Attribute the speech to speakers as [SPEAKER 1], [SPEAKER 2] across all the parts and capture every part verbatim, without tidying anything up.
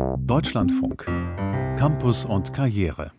[SPEAKER 1] Deutschlandfunk. Campus und Karriere.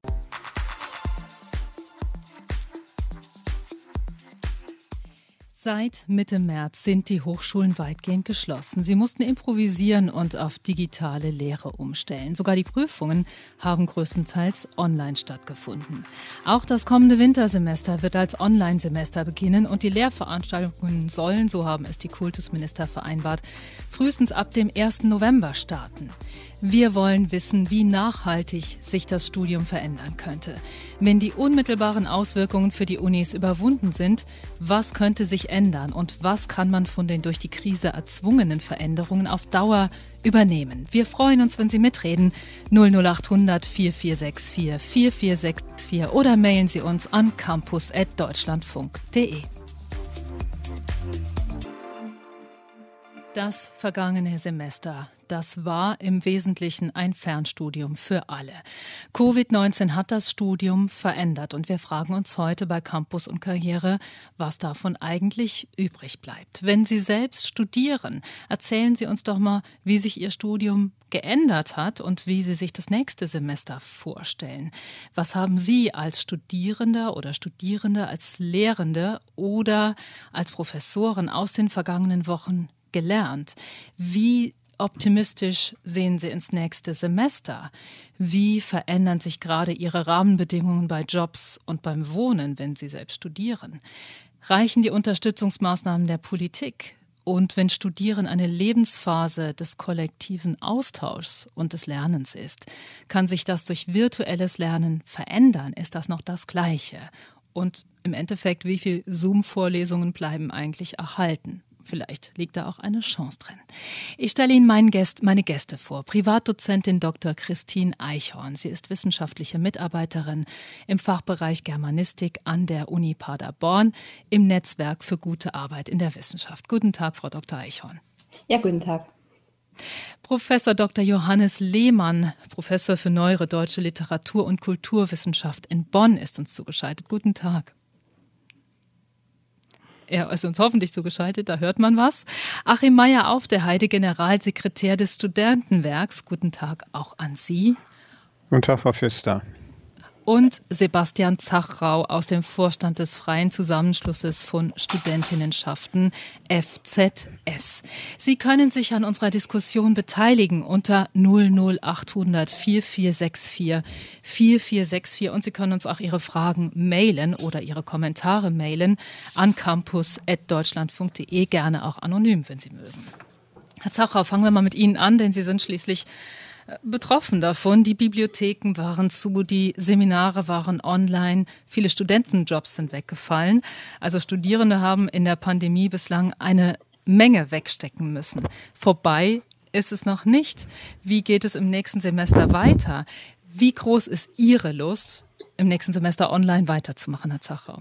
[SPEAKER 2] Seit Mitte März sind die Hochschulen weitgehend geschlossen. Sie mussten improvisieren und auf digitale Lehre umstellen. Sogar die Prüfungen haben größtenteils online stattgefunden. Auch das kommende Wintersemester wird als Online-Semester beginnen und die Lehrveranstaltungen sollen, so haben es die Kultusminister vereinbart, frühestens ab dem ersten November starten. Wir wollen wissen, wie nachhaltig sich das Studium verändern könnte. Wenn die unmittelbaren Auswirkungen für die Unis überwunden sind, was könnte sich ändern und was kann man von den durch die Krise erzwungenen Veränderungen auf Dauer übernehmen? Wir freuen uns, wenn Sie mitreden. null null acht hundert vier vier sechs vier vier vier sechs vier oder mailen Sie uns an campus at deutschlandfunk punkt de. Das vergangene Semester, das war im Wesentlichen ein Fernstudium für alle. Covid neunzehn hat das Studium verändert und wir fragen uns heute bei Campus und Karriere, was davon eigentlich übrig bleibt. Wenn Sie selbst studieren, erzählen Sie uns doch mal, wie sich Ihr Studium geändert hat und wie Sie sich das nächste Semester vorstellen. Was haben Sie als Studierender oder Studierende, als Lehrende oder als Professoren aus den vergangenen Wochen gelernt? Wie optimistisch sehen Sie ins nächste Semester? Wie verändern sich gerade Ihre Rahmenbedingungen bei Jobs und beim Wohnen, wenn Sie selbst studieren? Reichen die Unterstützungsmaßnahmen der Politik? Und wenn Studieren eine Lebensphase des kollektiven Austauschs und des Lernens ist, kann sich das durch virtuelles Lernen verändern? Ist das noch das Gleiche? Und im Endeffekt, wie viele Zoom-Vorlesungen bleiben eigentlich erhalten? Vielleicht liegt da auch eine Chance drin. Ich stelle Ihnen meinen Gäst, meine Gäste vor. Privatdozentin Doktor Christine Eichhorn. Sie ist wissenschaftliche Mitarbeiterin im Fachbereich Germanistik an der Uni Paderborn im Netzwerk für gute Arbeit in der Wissenschaft. Guten Tag, Frau Doktor Eichhorn.
[SPEAKER 3] Ja, guten Tag.
[SPEAKER 2] Professor Doktor Johannes Lehmann, Professor für Neuere Deutsche Literatur und Kulturwissenschaft in Bonn, ist uns zugeschaltet. Guten Tag. Er ist uns hoffentlich zugeschaltet, da hört man was. Achim Meyer-Aufderheide, Generalsekretär des Studentenwerks. Guten Tag auch an Sie.
[SPEAKER 4] Guten Tag, Frau Pfister.
[SPEAKER 2] Und Sebastian Zachrau aus dem Vorstand des Freien Zusammenschlusses von Studentinnenschaften F Z S. Sie können sich an unserer Diskussion beteiligen unter null null acht hundert vier vier sechs vier vier vier sechs vier und Sie können uns auch Ihre Fragen mailen oder Ihre Kommentare mailen an campus at deutschlandfunk punkt de, gerne auch anonym, wenn Sie mögen. Herr Zachrau, fangen wir mal mit Ihnen an, denn Sie sind schließlich betroffen davon. Die Bibliotheken waren zu, die Seminare waren online, viele Studentenjobs sind weggefallen. Also Studierende haben in der Pandemie bislang eine Menge wegstecken müssen. Vorbei ist es noch nicht. Wie geht es im nächsten Semester weiter? Wie groß ist Ihre Lust, im nächsten Semester online weiterzumachen, Herr Zachrau?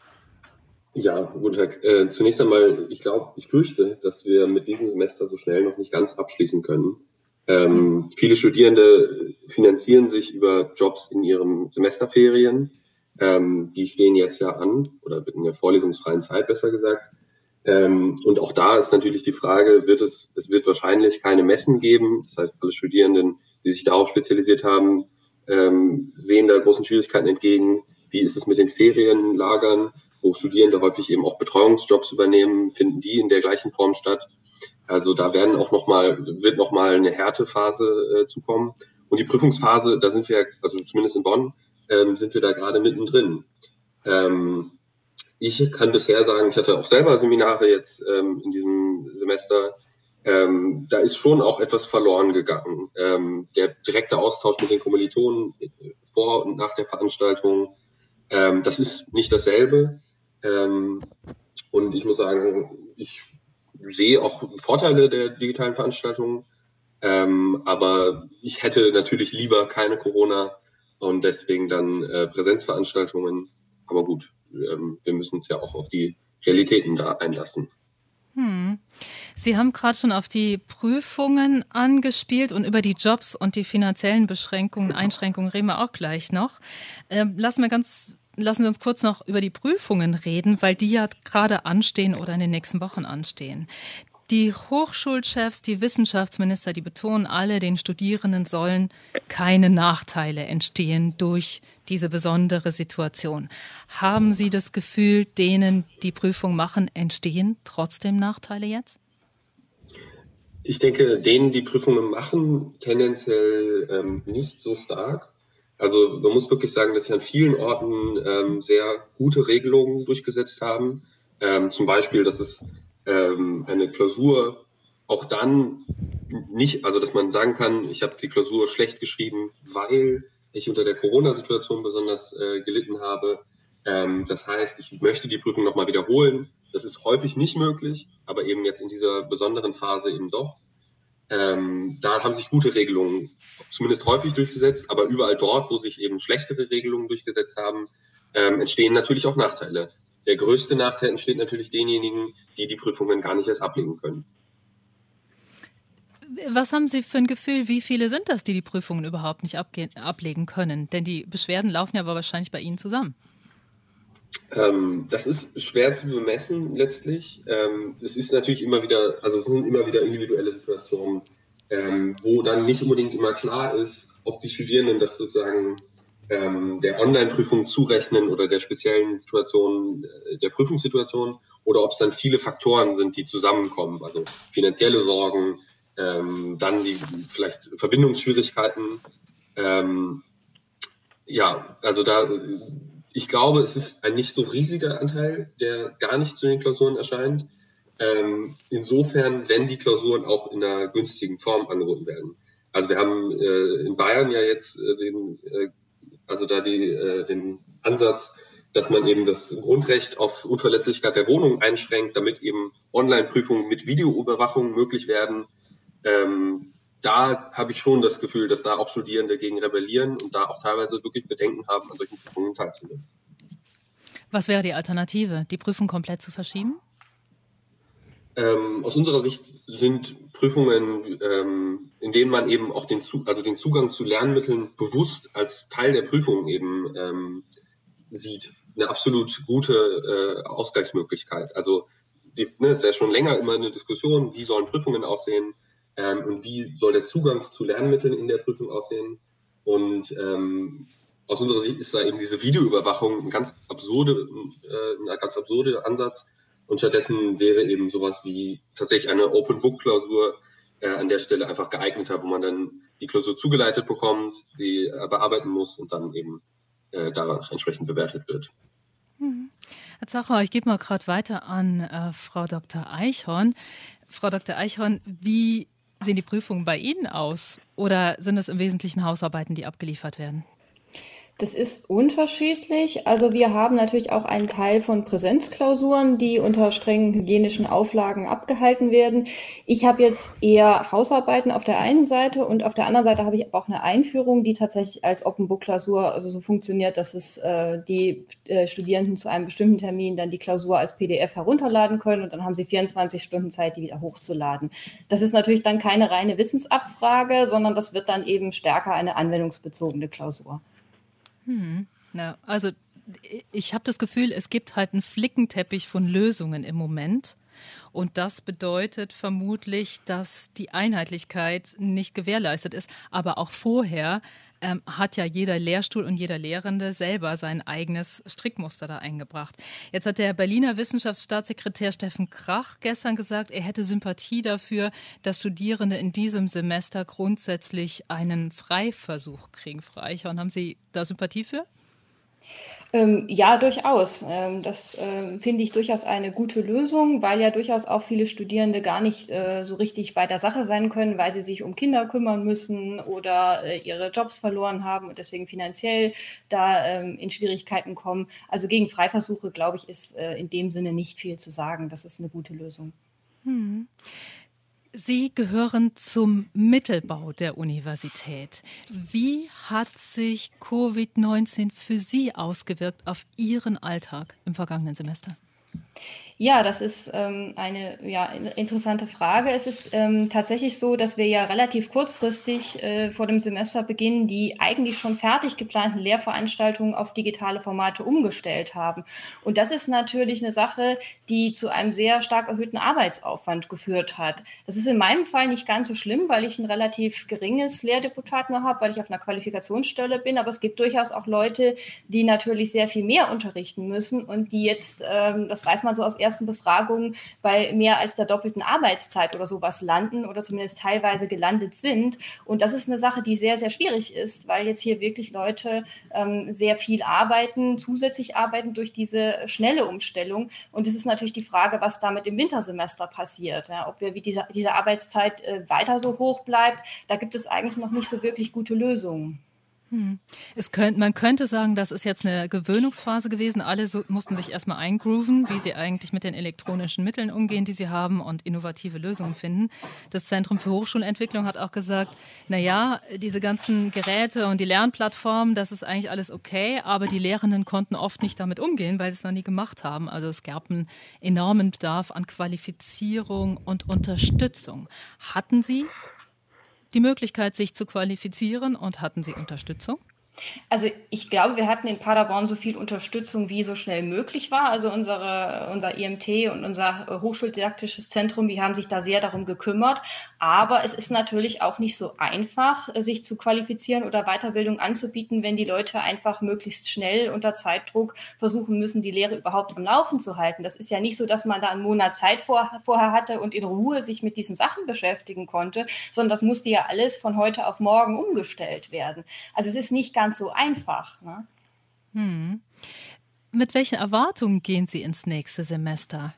[SPEAKER 5] Ja, guten Tag. Äh, zunächst einmal, ich glaube, ich fürchte, dass wir mit diesem Semester so schnell noch nicht ganz abschließen können. Ähm, viele Studierende finanzieren sich über Jobs in ihren Semesterferien. Ähm, die stehen jetzt ja an, oder in der vorlesungsfreien Zeit besser gesagt. Ähm, und auch da ist natürlich die Frage, wird es, es wird wahrscheinlich keine Messen geben. Das heißt, alle Studierenden, die sich darauf spezialisiert haben, ähm, sehen da großen Schwierigkeiten entgegen. Wie ist es mit den Ferienlagern, wo Studierende häufig eben auch Betreuungsjobs übernehmen? Finden die in der gleichen Form statt? Also da werden auch noch mal, wird noch mal eine Härtephase äh, zukommen. Und die Prüfungsphase, da sind wir, also zumindest in Bonn, ähm, sind wir da gerade mittendrin. Ähm, ich kann bisher sagen, ich hatte auch selber Seminare jetzt ähm, in diesem Semester. Ähm, da ist schon auch etwas verloren gegangen. Ähm, der direkte Austausch mit den Kommilitonen vor und nach der Veranstaltung, ähm, das ist nicht dasselbe. Ähm, und ich muss sagen, ich sehe auch Vorteile der digitalen Veranstaltungen, ähm, aber ich hätte natürlich lieber keine Corona und deswegen dann äh, Präsenzveranstaltungen. Aber gut, ähm, wir müssen uns ja auch auf die Realitäten da einlassen.
[SPEAKER 2] Hm. Sie haben gerade schon auf die Prüfungen angespielt und über die Jobs und die finanziellen Beschränkungen, Einschränkungen reden wir auch gleich noch. Ähm, lassen wir ganz Lassen Sie uns kurz noch über die Prüfungen reden, weil die ja gerade anstehen oder in den nächsten Wochen anstehen. Die Hochschulchefs, die Wissenschaftsminister, die betonen alle, den Studierenden sollen keine Nachteile entstehen durch diese besondere Situation. Haben Sie das Gefühl, denen die Prüfung machen, entstehen trotzdem Nachteile jetzt?
[SPEAKER 5] Ich denke, denen die Prüfungen machen, tendenziell ähm, nicht so stark. Also man muss wirklich sagen, dass sie an vielen Orten ähm, sehr gute Regelungen durchgesetzt haben. Ähm, zum Beispiel, dass es ähm, eine Klausur auch dann nicht, also dass man sagen kann, ich habe die Klausur schlecht geschrieben, weil ich unter der Corona-Situation besonders äh, gelitten habe. Ähm, das heißt, ich möchte die Prüfung nochmal wiederholen. Das ist häufig nicht möglich, aber eben jetzt in dieser besonderen Phase eben doch. Ähm, da haben sich gute Regelungen zumindest häufig durchgesetzt, aber überall dort, wo sich eben schlechtere Regelungen durchgesetzt haben, ähm, entstehen natürlich auch Nachteile. Der größte Nachteil entsteht natürlich denjenigen, die die Prüfungen gar nicht erst ablegen können.
[SPEAKER 2] Was haben Sie für ein Gefühl, wie viele sind das, die die Prüfungen überhaupt nicht abge- ablegen können? Denn die Beschwerden laufen ja aber wahrscheinlich bei Ihnen zusammen.
[SPEAKER 5] Ähm, das ist schwer zu bemessen letztlich. Ähm, es ist natürlich immer wieder, also es sind immer wieder individuelle Situationen, ähm, wo dann nicht unbedingt immer klar ist, ob die Studierenden das sozusagen ähm, der Online-Prüfung zurechnen oder der speziellen Situation, äh, der Prüfungssituation, oder ob es dann viele Faktoren sind, die zusammenkommen, also finanzielle Sorgen, ähm, dann die vielleicht Verbindungsschwierigkeiten. Ähm, ja, also da, ich glaube, es ist ein nicht so riesiger Anteil, der gar nicht zu den Klausuren erscheint. Ähm, insofern, wenn die Klausuren auch in einer günstigen Form angeboten werden. Also wir haben äh, in Bayern ja jetzt äh, den, äh, also da die, äh, den Ansatz, dass man eben das Grundrecht auf Unverletzlichkeit der Wohnung einschränkt, damit eben Online-Prüfungen mit Videoüberwachung möglich werden. Ähm, da habe ich schon das Gefühl, dass da auch Studierende gegen rebellieren und da auch teilweise wirklich Bedenken haben, an solchen Prüfungen teilzunehmen.
[SPEAKER 2] Was wäre die Alternative? Die Prüfung komplett zu verschieben?
[SPEAKER 5] Ähm, aus unserer Sicht sind Prüfungen, ähm, in denen man eben auch den, Zu- also den Zugang zu Lernmitteln bewusst als Teil der Prüfung eben ähm, sieht, eine absolut gute äh, Ausgleichsmöglichkeit. Also die, ne, es ist ja schon länger immer eine Diskussion, wie sollen Prüfungen aussehen ähm, und wie soll der Zugang zu Lernmitteln in der Prüfung aussehen. Und ähm, aus unserer Sicht ist da eben diese Videoüberwachung ein ganz absurde, äh, ein ganz absurder Ansatz. Und stattdessen wäre eben sowas wie tatsächlich eine Open-Book-Klausur äh, an der Stelle einfach geeigneter, wo man dann die Klausur zugeleitet bekommt, sie äh, bearbeiten muss und dann eben äh, daran entsprechend bewertet wird.
[SPEAKER 2] Herr Zachau, ich gebe mal gerade weiter an äh, Frau Doktor Eichhorn. Frau Doktor Eichhorn, wie sehen die Prüfungen bei Ihnen aus? Oder sind es im Wesentlichen Hausarbeiten, die abgeliefert werden?
[SPEAKER 3] Das ist unterschiedlich. Also wir haben natürlich auch einen Teil von Präsenzklausuren, die unter strengen hygienischen Auflagen abgehalten werden. Ich habe jetzt eher Hausarbeiten auf der einen Seite und auf der anderen Seite habe ich auch eine Einführung, die tatsächlich als Open-Book-Klausur also so funktioniert, dass es äh, die äh, Studierenden zu einem bestimmten Termin dann die Klausur als P D F herunterladen können und dann haben sie vierundzwanzig Stunden Zeit, die wieder hochzuladen. Das ist natürlich dann keine reine Wissensabfrage, sondern das wird dann eben stärker eine anwendungsbezogene Klausur.
[SPEAKER 2] Hm. Na, also ich habe das Gefühl, es gibt halt einen Flickenteppich von Lösungen im Moment. Und das bedeutet vermutlich, dass die Einheitlichkeit nicht gewährleistet ist. Aber auch vorher ähm, hat ja jeder Lehrstuhl und jeder Lehrende selber sein eigenes Strickmuster da eingebracht. Jetzt hat der Berliner Wissenschaftsstaatssekretär Steffen Krach gestern gesagt, er hätte Sympathie dafür, dass Studierende in diesem Semester grundsätzlich einen Freiversuch kriegen. Frau Eichhorn, haben Sie da Sympathie für?
[SPEAKER 3] Ähm, ja, durchaus. Ähm, das ähm, finde ich durchaus eine gute Lösung, weil ja durchaus auch viele Studierende gar nicht äh, so richtig bei der Sache sein können, weil sie sich um Kinder kümmern müssen oder äh, ihre Jobs verloren haben und deswegen finanziell da ähm, in Schwierigkeiten kommen. Also gegen Freiversuche, glaube ich, ist äh, in dem Sinne nicht viel zu sagen. Das ist eine gute Lösung.
[SPEAKER 2] Hm. Sie gehören zum Mittelbau der Universität. Wie hat sich Covid neunzehn für Sie ausgewirkt auf Ihren Alltag im vergangenen Semester?
[SPEAKER 3] Ja, das ist ähm, eine ja, interessante Frage. Es ist ähm, tatsächlich so, dass wir ja relativ kurzfristig äh, vor dem Semesterbeginn die eigentlich schon fertig geplanten Lehrveranstaltungen auf digitale Formate umgestellt haben. Und das ist natürlich eine Sache, die zu einem sehr stark erhöhten Arbeitsaufwand geführt hat. Das ist in meinem Fall nicht ganz so schlimm, weil ich ein relativ geringes Lehrdeputat nur habe, weil ich auf einer Qualifikationsstelle bin. Aber es gibt durchaus auch Leute, die natürlich sehr viel mehr unterrichten müssen und die jetzt, ähm, das weiß man so aus ersten Befragungen, bei mehr als der doppelten Arbeitszeit oder sowas landen oder zumindest teilweise gelandet sind. Und das ist eine Sache, die sehr, sehr schwierig ist, weil jetzt hier wirklich Leute ähm, sehr viel arbeiten, zusätzlich arbeiten durch diese schnelle Umstellung. Und es ist natürlich die Frage, was damit im Wintersemester passiert. Ja, ob wir wie diese, diese Arbeitszeit äh, weiter so hoch bleibt, da gibt es eigentlich noch nicht so wirklich gute Lösungen.
[SPEAKER 2] Es könnt, man könnte sagen, das ist jetzt eine Gewöhnungsphase gewesen. Alle so, mussten sich erstmal eingrooven, wie sie eigentlich mit den elektronischen Mitteln umgehen, die sie haben und innovative Lösungen finden. Das Zentrum für Hochschulentwicklung hat auch gesagt, na ja, diese ganzen Geräte und die Lernplattformen, das ist eigentlich alles okay, aber die Lehrenden konnten oft nicht damit umgehen, weil sie es noch nie gemacht haben. Also es gab einen enormen Bedarf an Qualifizierung und Unterstützung. Hatten Sie die Möglichkeit, sich zu qualifizieren und hatten Sie Unterstützung?
[SPEAKER 3] Also ich glaube, wir hatten in Paderborn so viel Unterstützung, wie so schnell möglich war. Also unsere, unser I M T und unser Hochschuldidaktisches Zentrum, die haben sich da sehr darum gekümmert. Aber es ist natürlich auch nicht so einfach, sich zu qualifizieren oder Weiterbildung anzubieten, wenn die Leute einfach möglichst schnell unter Zeitdruck versuchen müssen, die Lehre überhaupt am Laufen zu halten. Das ist ja nicht so, dass man da einen Monat Zeit vor, vorher hatte und in Ruhe sich mit diesen Sachen beschäftigen konnte, sondern das musste ja alles von heute auf morgen umgestellt werden. Also es ist nicht ganz ganz so einfach. Ne?
[SPEAKER 2] Hm. Mit welchen Erwartungen gehen Sie ins nächste Semester?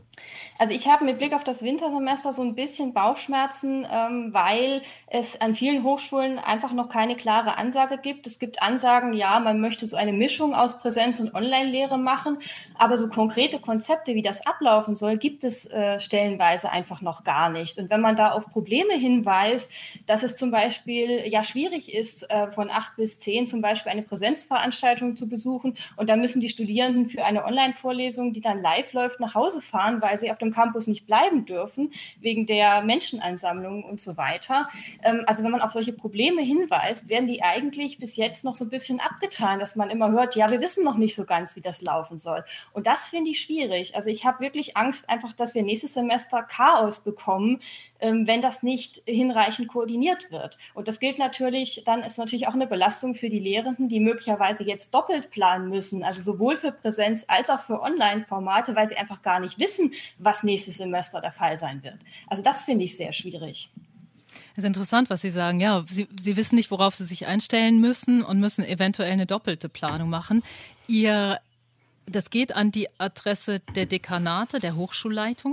[SPEAKER 3] Also ich habe mit Blick auf das Wintersemester so ein bisschen Bauchschmerzen, ähm, weil es an vielen Hochschulen einfach noch keine klare Ansage gibt. Es gibt Ansagen, ja, man möchte so eine Mischung aus Präsenz- und Online-Lehre machen, aber so konkrete Konzepte, wie das ablaufen soll, gibt es äh, stellenweise einfach noch gar nicht. Und wenn man da auf Probleme hinweist, dass es zum Beispiel ja schwierig ist, äh, von acht bis zehn zum Beispiel eine Präsenzveranstaltung zu besuchen und dann müssen die Studierenden für eine Online-Vorlesung, die dann live läuft, nach Hause fahren, weil sie auf dem Campus nicht bleiben dürfen, wegen der Menschenansammlungen und so weiter. Ähm, also wenn man auf solche Probleme hinweist, werden die eigentlich bis jetzt noch so ein bisschen abgetan, dass man immer hört, ja, wir wissen noch nicht so ganz, wie das laufen soll. Und das finde ich schwierig. Also ich habe wirklich Angst einfach, dass wir nächstes Semester Chaos bekommen, ähm, wenn das nicht hinreichend koordiniert wird. Und das gilt natürlich, dann ist natürlich auch eine Belastung für die Lehrenden, die möglicherweise jetzt doppelt planen müssen, also sowohl für Präsenz als auch für Online-Formate, weil sie einfach gar nicht wissen, was nächstes Semester der Fall sein wird. Also das finde ich sehr schwierig.
[SPEAKER 2] Es ist interessant, was Sie sagen. Ja, Sie, Sie wissen nicht, worauf Sie sich einstellen müssen und müssen eventuell eine doppelte Planung machen. Ihr, das geht an die Adresse der Dekanate, der Hochschulleitungen?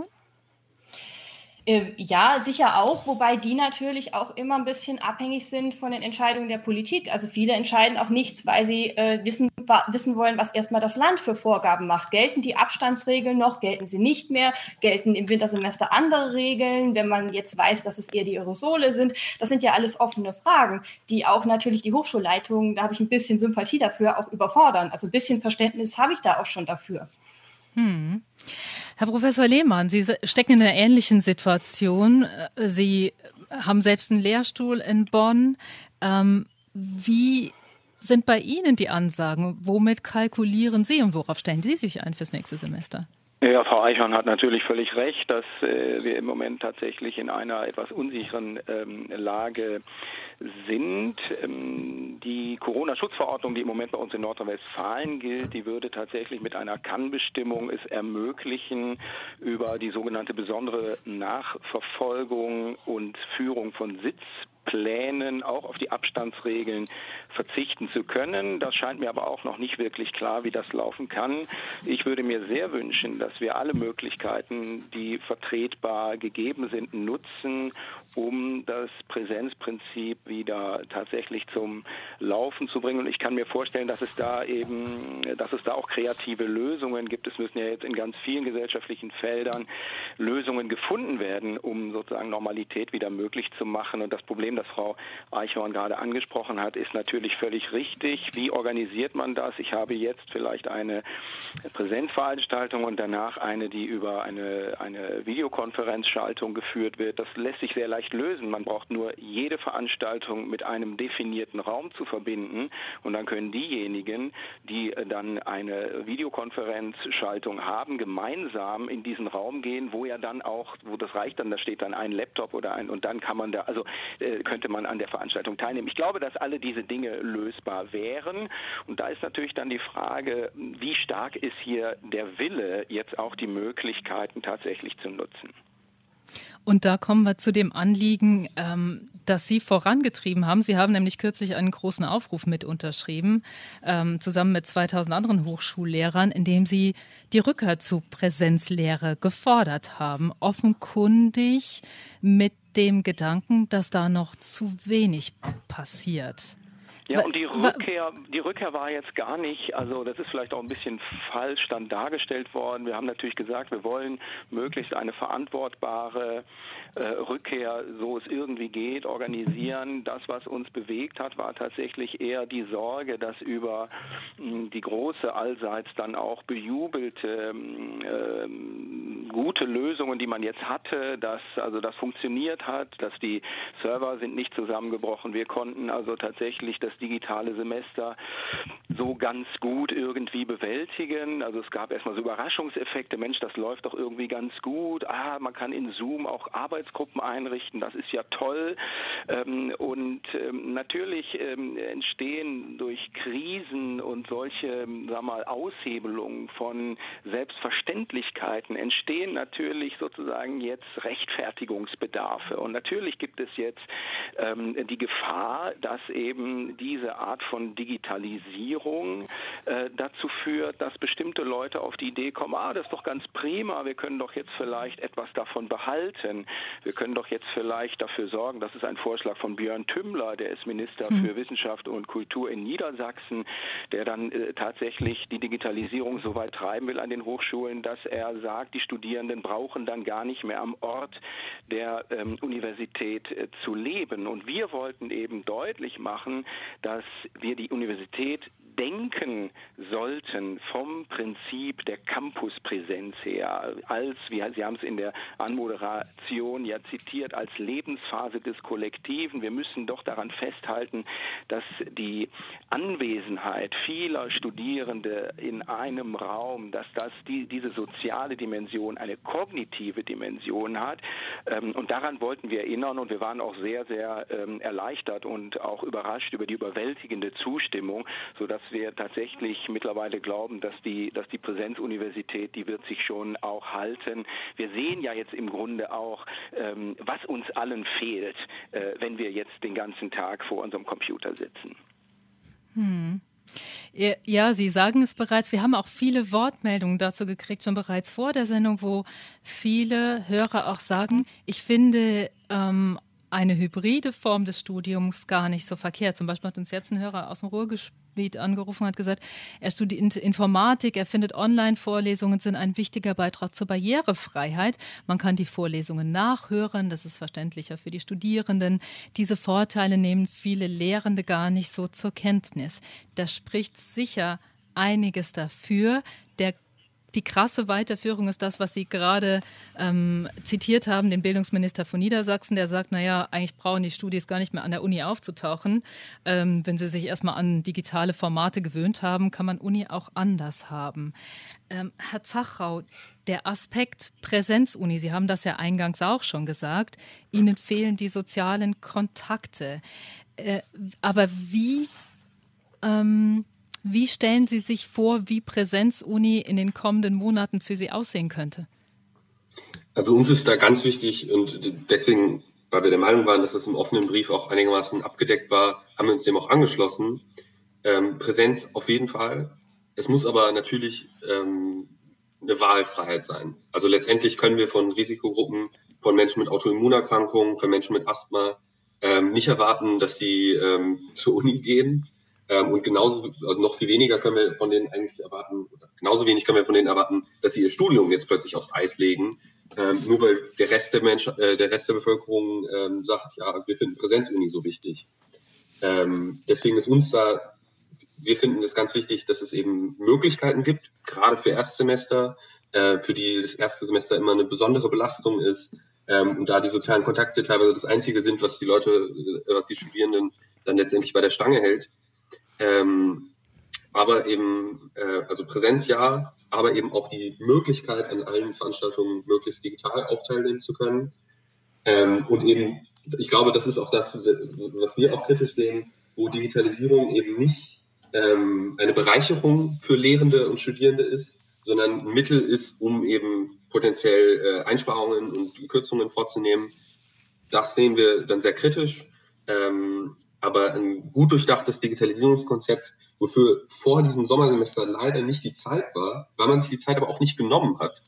[SPEAKER 3] Ja, sicher auch, wobei die natürlich auch immer ein bisschen abhängig sind von den Entscheidungen der Politik. Also viele entscheiden auch nichts, weil sie äh, wissen, wissen wollen, was erstmal das Land für Vorgaben macht. Gelten die Abstandsregeln noch? Gelten sie nicht mehr? Gelten im Wintersemester andere Regeln, wenn man jetzt weiß, dass es eher die Aerosole sind? Das sind ja alles offene Fragen, die auch natürlich die Hochschulleitungen, da habe ich ein bisschen Sympathie dafür, auch überfordern. Also ein bisschen Verständnis habe ich da auch schon dafür.
[SPEAKER 2] Hm. Herr Professor Lehmann, Sie stecken in einer ähnlichen Situation. Sie haben selbst einen Lehrstuhl in Bonn. Ähm, wie sind bei Ihnen die Ansagen? Womit kalkulieren Sie und worauf stellen Sie sich ein fürs nächste Semester?
[SPEAKER 6] Ja, Frau Eichhorn hat natürlich völlig recht, dass äh, wir im Moment tatsächlich in einer etwas unsicheren ähm, Lage sind. Ähm, die Corona-Schutzverordnung, die im Moment bei uns in Nordrhein-Westfalen gilt, die würde tatsächlich mit einer Kann-Bestimmung es ermöglichen, über die sogenannte besondere Nachverfolgung und Führung von Sitzplänen auch auf die Abstandsregeln verzichten zu können. Das scheint mir aber auch noch nicht wirklich klar, wie das laufen kann. Ich würde mir sehr wünschen, dass wir alle Möglichkeiten, die vertretbar gegeben sind, nutzen, um das Präsenzprinzip wieder tatsächlich zum Laufen zu bringen. Und ich kann mir vorstellen, dass es da eben, dass es da auch kreative Lösungen gibt. Es müssen ja jetzt in ganz vielen gesellschaftlichen Feldern Lösungen gefunden werden, um sozusagen Normalität wieder möglich zu machen. Und das Problem, das Frau Eichhorn gerade angesprochen hat, ist natürlich völlig richtig. Wie organisiert man das? Ich habe jetzt vielleicht eine Präsenzveranstaltung und danach eine, die über eine, eine Videokonferenzschaltung geführt wird. Das lässt sich sehr leicht lösen. Man braucht nur jede Veranstaltung mit einem definierten Raum zu verbinden und dann können diejenigen, die dann eine Videokonferenzschaltung haben, gemeinsam in diesen Raum gehen, wo ja dann auch, wo das reicht dann, da steht dann ein Laptop oder ein, und dann kann man da, also äh, könnte man an der Veranstaltung teilnehmen. Ich glaube, dass alle diese Dinge lösbar wären und da ist natürlich dann die Frage, wie stark ist hier der Wille, jetzt auch die Möglichkeiten tatsächlich zu nutzen.
[SPEAKER 2] Und da kommen wir zu dem Anliegen, ähm, das Sie vorangetrieben haben. Sie haben nämlich kürzlich einen großen Aufruf mit unterschrieben, ähm, zusammen mit zweitausend anderen Hochschullehrern, in dem Sie die Rückkehr zu Präsenzlehre gefordert haben. Offenkundig mit dem Gedanken, dass da noch zu wenig passiert.
[SPEAKER 6] Ja, und die Rückkehr, die Rückkehr war jetzt gar nicht, also das ist vielleicht auch ein bisschen falsch dann dargestellt worden. Wir haben natürlich gesagt, wir wollen möglichst eine verantwortbare äh, Rückkehr, so es irgendwie geht, organisieren. Das, was uns bewegt hat, war tatsächlich eher die Sorge, dass über mh, die große, allseits dann auch bejubelte, äh, gute Lösungen, die man jetzt hatte, dass also das funktioniert hat, dass die Server sind nicht zusammengebrochen. Wir konnten also tatsächlich das digitale Semester so ganz gut irgendwie bewältigen. Also es gab erstmal so Überraschungseffekte. Mensch, das läuft doch irgendwie ganz gut. Ah, man kann in Zoom auch Arbeitsgruppen einrichten. Das ist ja toll. Ähm, und ähm, natürlich ähm, entstehen durch Krisen und solche, sag mal, Aushebelungen von Selbstverständlichkeiten entstehen natürlich sozusagen jetzt Rechtfertigungsbedarfe. Und natürlich gibt es jetzt ähm, die Gefahr, dass eben die diese Art von Digitalisierung äh, dazu führt, dass bestimmte Leute auf die Idee kommen, ah, das ist doch ganz prima, wir können doch jetzt vielleicht etwas davon behalten. Wir können doch jetzt vielleicht dafür sorgen, das ist ein Vorschlag von Björn Tümmler, der ist Minister hm. für Wissenschaft und Kultur in Niedersachsen, der dann äh, tatsächlich die Digitalisierung so weit treiben will an den Hochschulen, dass er sagt, die Studierenden brauchen dann gar nicht mehr am Ort der ähm, Universität äh, zu leben. Und wir wollten eben deutlich machen, dass wir die Universität denken sollten vom Prinzip der Campuspräsenz her, als, wie Sie haben es in der Anmoderation ja zitiert, als Lebensphase des Kollektiven. Wir müssen doch daran festhalten, dass die Anwesenheit vieler Studierende in einem Raum, dass das die, diese soziale Dimension eine kognitive Dimension hat. Und daran wollten wir erinnern und wir waren auch sehr, sehr erleichtert und auch überrascht über die überwältigende Zustimmung, sodass wir tatsächlich mittlerweile glauben, dass die, dass die Präsenzuniversität, die wird sich schon auch halten. Wir sehen ja jetzt im Grunde auch, ähm, was uns allen fehlt, äh, wenn wir jetzt den ganzen Tag vor unserem Computer sitzen.
[SPEAKER 2] Hm. Ja, Sie sagen es bereits. Wir haben auch viele Wortmeldungen dazu gekriegt, schon bereits vor der Sendung, wo viele Hörer auch sagen, ich finde ähm, eine hybride Form des Studiums gar nicht so verkehrt. Zum Beispiel hat uns jetzt ein Hörer aus dem Ruhrgebiet angerufen und hat gesagt, er studiert Informatik, er findet Online-Vorlesungen sind ein wichtiger Beitrag zur Barrierefreiheit. Man kann die Vorlesungen nachhören, das ist verständlicher für die Studierenden. Diese Vorteile nehmen viele Lehrende gar nicht so zur Kenntnis. Da spricht sicher einiges dafür. Der Die krasse Weiterführung ist das, was Sie gerade ähm, zitiert haben, den Bildungsminister von Niedersachsen, der sagt, naja, eigentlich brauchen die Studis gar nicht mehr an der Uni aufzutauchen. Ähm, wenn sie sich erstmal an digitale Formate gewöhnt haben, kann man Uni auch anders haben. Ähm, Herr Zachau, der Aspekt Präsenzuni, Sie haben das ja eingangs auch schon gesagt, Ihnen fehlen die sozialen Kontakte. Äh, aber wie... Ähm, Wie stellen Sie sich vor, wie Präsenzuni in den kommenden Monaten für Sie aussehen könnte?
[SPEAKER 5] Also uns ist da ganz wichtig und deswegen, weil wir der Meinung waren, dass das im offenen Brief auch einigermaßen abgedeckt war, haben wir uns dem auch angeschlossen. Ähm, Präsenz auf jeden Fall. Es muss aber natürlich ähm, eine Wahlfreiheit sein. Also letztendlich können wir von Risikogruppen von Menschen mit Autoimmunerkrankungen, von Menschen mit Asthma ähm, nicht erwarten, dass sie ähm, zur Uni gehen. Ähm, und genauso, also noch viel weniger können wir von denen eigentlich erwarten, oder genauso wenig können wir von denen erwarten, dass sie ihr Studium jetzt plötzlich aufs Eis legen, ähm, nur weil der Rest der Mensch, äh, der Rest der Bevölkerung ähm, sagt, ja, wir finden Präsenzuni so wichtig. Ähm, deswegen ist uns da, wir finden es ganz wichtig, dass es eben Möglichkeiten gibt, gerade für Erstsemester, äh, für die das erste Semester immer eine besondere Belastung ist, ähm, und da die sozialen Kontakte teilweise das Einzige sind, was die Leute, äh, was die Studierenden dann letztendlich bei der Stange hält. Ähm, aber eben, äh, also Präsenz ja, aber eben auch die Möglichkeit, an allen Veranstaltungen möglichst digital auch teilnehmen zu können. Ähm, und eben, ich glaube, das ist auch das, was wir auch kritisch sehen, wo Digitalisierung eben nicht ähm, eine Bereicherung für Lehrende und Studierende ist, sondern ein Mittel ist, um eben potenziell äh, Einsparungen und Kürzungen vorzunehmen. Das sehen wir dann sehr kritisch. Ähm, aber ein gut durchdachtes Digitalisierungskonzept, wofür vor diesem Sommersemester leider nicht die Zeit war, weil man sich die Zeit aber auch nicht genommen hat,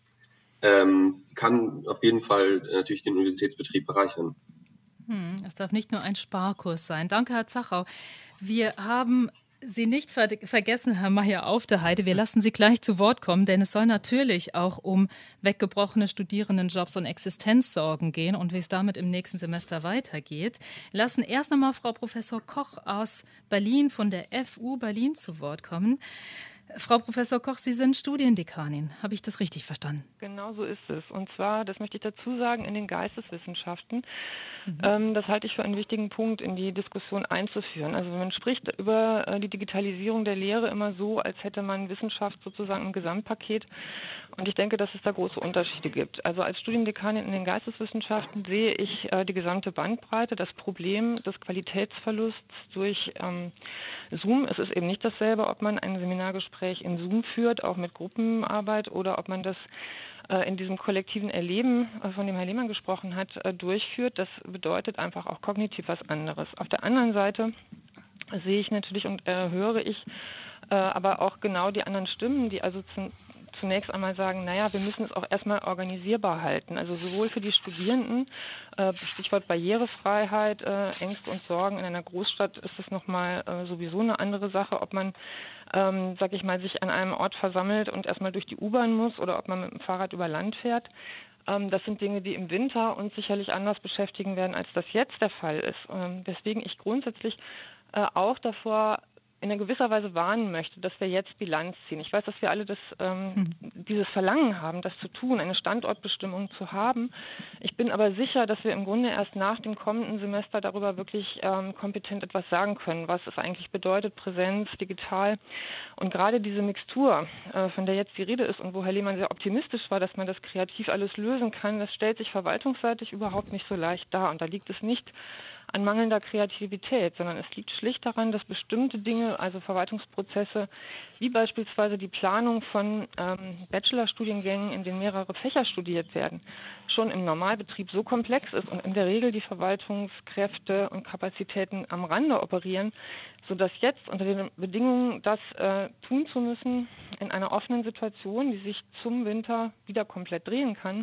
[SPEAKER 5] ähm, kann auf jeden Fall natürlich den Universitätsbetrieb bereichern.
[SPEAKER 2] Hm, es darf nicht nur ein Sparkurs sein. Danke, Herr Zachau. Wir haben Sie nicht ver- vergessen, Herr Mayer-Aufderheide. Wir lassen Sie gleich zu Wort kommen, denn es soll natürlich auch um weggebrochene Studierendenjobs und Existenzsorgen gehen und wie es damit im nächsten Semester weitergeht. Wir lassen erst einmal Frau Professor Koch aus Berlin von der F U Berlin zu Wort kommen. Frau Professor Koch, Sie sind Studiendekanin. Habe ich das richtig verstanden?
[SPEAKER 7] Genau so ist es. Und zwar, das möchte ich dazu sagen, in den Geisteswissenschaften. Mhm. Ähm, das halte ich für einen wichtigen Punkt, in die Diskussion einzuführen. Also man spricht über äh, die Digitalisierung der Lehre immer so, als hätte man Wissenschaft sozusagen im Gesamtpaket. Und ich denke, dass es da große Unterschiede gibt. Also als Studiendekanin in den Geisteswissenschaften sehe ich äh, die gesamte Bandbreite, das Problem des Qualitätsverlusts durch ähm, Zoom. Es ist eben nicht dasselbe, ob man ein Seminargespräch in Zoom führt, auch mit Gruppenarbeit, oder ob man das äh, in diesem kollektiven Erleben, äh, von dem Herr Lehmann gesprochen hat, äh, durchführt. Das bedeutet einfach auch kognitiv was anderes. Auf der anderen Seite sehe ich natürlich und äh, höre ich äh, aber auch genau die anderen Stimmen, die also zum zunächst einmal sagen, naja, wir müssen es auch erstmal organisierbar halten. Also sowohl für die Studierenden, äh, Stichwort Barrierefreiheit, äh, Ängste und Sorgen. In einer Großstadt ist es nochmal äh, sowieso eine andere Sache, ob man, ähm, sag ich mal, sich an einem Ort versammelt und erstmal durch die U-Bahn muss oder ob man mit dem Fahrrad über Land fährt. Ähm, das sind Dinge, die im Winter uns sicherlich anders beschäftigen werden, als das jetzt der Fall ist. Ähm, deswegen ich grundsätzlich äh, auch davor in einer gewisser Weise warnen möchte, dass wir jetzt Bilanz ziehen. Ich weiß, dass wir alle das, ähm, hm. dieses Verlangen haben, das zu tun, eine Standortbestimmung zu haben. Ich bin aber sicher, dass wir im Grunde erst nach dem kommenden Semester darüber wirklich ähm, kompetent etwas sagen können, was es eigentlich bedeutet, Präsenz, digital. Und gerade diese Mixtur, äh, von der jetzt die Rede ist und wo Herr Lehmann sehr optimistisch war, dass man das kreativ alles lösen kann, das stellt sich verwaltungsseitig überhaupt nicht so leicht dar. Und da liegt es nicht an mangelnder Kreativität, sondern es liegt schlicht daran, dass bestimmte Dinge, also Verwaltungsprozesse, wie beispielsweise die Planung von ähm, Bachelorstudiengängen, in denen mehrere Fächer studiert werden, schon im Normalbetrieb so komplex ist und in der Regel die Verwaltungskräfte und Kapazitäten am Rande operieren, sodass jetzt unter den Bedingungen, das äh, tun zu müssen, in einer offenen Situation, die sich zum Winter wieder komplett drehen kann,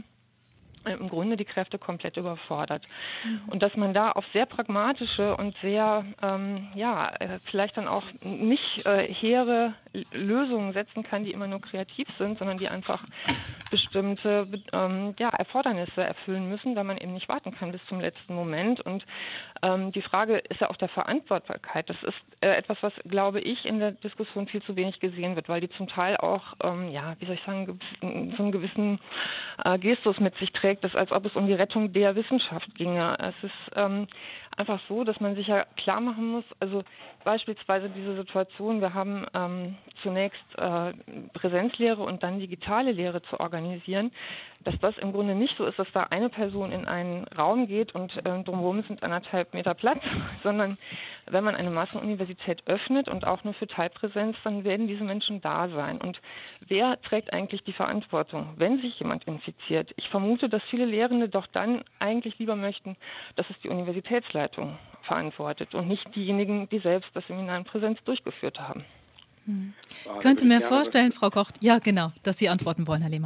[SPEAKER 7] im Grunde die Kräfte komplett überfordert. Mhm. Und dass man da auf sehr pragmatische und sehr, ähm, ja, vielleicht dann auch nicht äh, hehre Lösungen setzen kann, die immer nur kreativ sind, sondern die einfach bestimmte ähm, ja, Erfordernisse erfüllen müssen, weil man eben nicht warten kann bis zum letzten Moment. Und ähm, die Frage ist ja auch der Verantwortbarkeit. Das ist äh, etwas, was, glaube ich, in der Diskussion viel zu wenig gesehen wird, weil die zum Teil auch, ähm, ja, wie soll ich sagen, so einen gewissen äh, Gestus mit sich trägt, das, als ob es um die Rettung der Wissenschaft ginge. Es ist ähm, einfach so, dass man sich ja klar machen muss, also beispielsweise diese Situation, wir haben ähm, zunächst äh, Präsenzlehre und dann digitale Lehre zu organisieren, dass das im Grunde nicht so ist, dass da eine Person in einen Raum geht und äh, drumherum sind anderthalb Meter Platz, sondern wenn man eine Massenuniversität öffnet und auch nur für Teilpräsenz, dann werden diese Menschen da sein. Und wer trägt eigentlich die Verantwortung, wenn sich jemand infiziert? Ich vermute, dass viele Lehrende doch dann eigentlich lieber möchten, dass es die Universitätsleitung verantwortet und nicht diejenigen, die selbst das Seminar in Präsenz durchgeführt haben.
[SPEAKER 2] Hm. Ich könnte mir vorstellen, Frau Koch, ja genau, dass Sie antworten wollen, Herr Lehmann.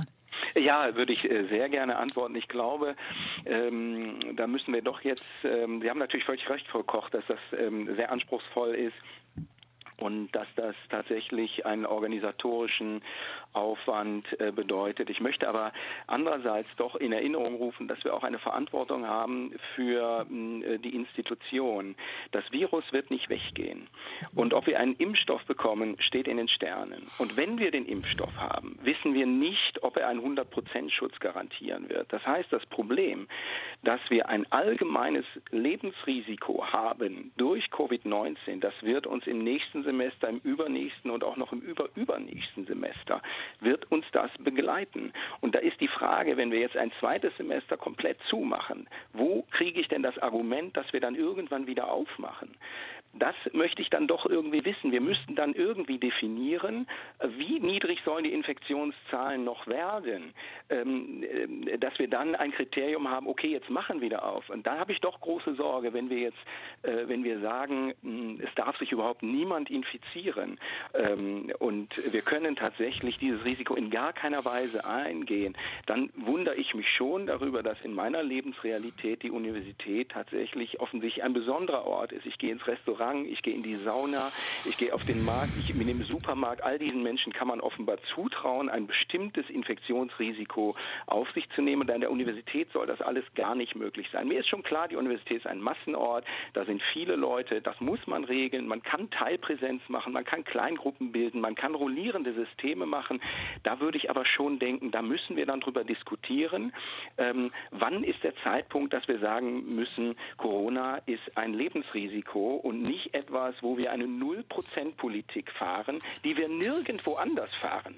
[SPEAKER 6] Ja, würde ich sehr gerne antworten. Ich glaube, ähm, da müssen wir doch jetzt, ähm, Sie haben natürlich völlig recht, Frau Koch, dass das ähm, sehr anspruchsvoll ist. Und dass das tatsächlich einen organisatorischen Aufwand äh, bedeutet. Ich möchte aber andererseits doch in Erinnerung rufen, dass wir auch eine Verantwortung haben für äh, die Institution. Das Virus wird nicht weggehen. Und ob wir einen Impfstoff bekommen, steht in den Sternen. Und wenn wir den Impfstoff haben, wissen wir nicht, ob er einen hundert Prozent Schutz garantieren wird. Das heißt, das Problem, dass wir ein allgemeines Lebensrisiko haben durch Covid neunzehn, das wird uns im nächsten Semester, im übernächsten und auch noch im überübernächsten Semester wird uns das begleiten. Und da ist die Frage, wenn wir jetzt ein zweites Semester komplett zumachen, wo kriege ich denn das Argument, dass wir dann irgendwann wieder aufmachen? Das möchte ich dann doch irgendwie wissen. Wir müssten dann irgendwie definieren, wie niedrig sollen die Infektionszahlen noch werden, ähm, dass wir dann ein Kriterium haben, okay, jetzt machen wir wieder auf. Und da habe ich doch große Sorge, wenn wir jetzt, äh, wenn wir sagen, mh, es darf sich überhaupt niemand infizieren ähm, und wir können tatsächlich dieses Risiko in gar keiner Weise eingehen, dann wundere ich mich schon darüber, dass in meiner Lebensrealität die Universität tatsächlich offensichtlich ein besonderer Ort ist. Ich gehe ins Restaurant, ich gehe in die Sauna, ich gehe auf den Markt, ich bin im Supermarkt. All diesen Menschen kann man offenbar zutrauen, ein bestimmtes Infektionsrisiko auf sich zu nehmen. Und an der Universität soll das alles gar nicht möglich sein. Mir ist schon klar, die Universität ist ein Massenort, da sind viele Leute, das muss man regeln. Man kann Teilpräsenz machen, man kann Kleingruppen bilden, man kann rollierende Systeme machen. Da würde ich aber schon denken, da müssen wir dann drüber diskutieren. Ähm, wann ist der Zeitpunkt, dass wir sagen müssen, Corona ist ein Lebensrisiko und nicht etwas, wo wir eine null Prozent Politik fahren, die wir nirgendwo anders fahren.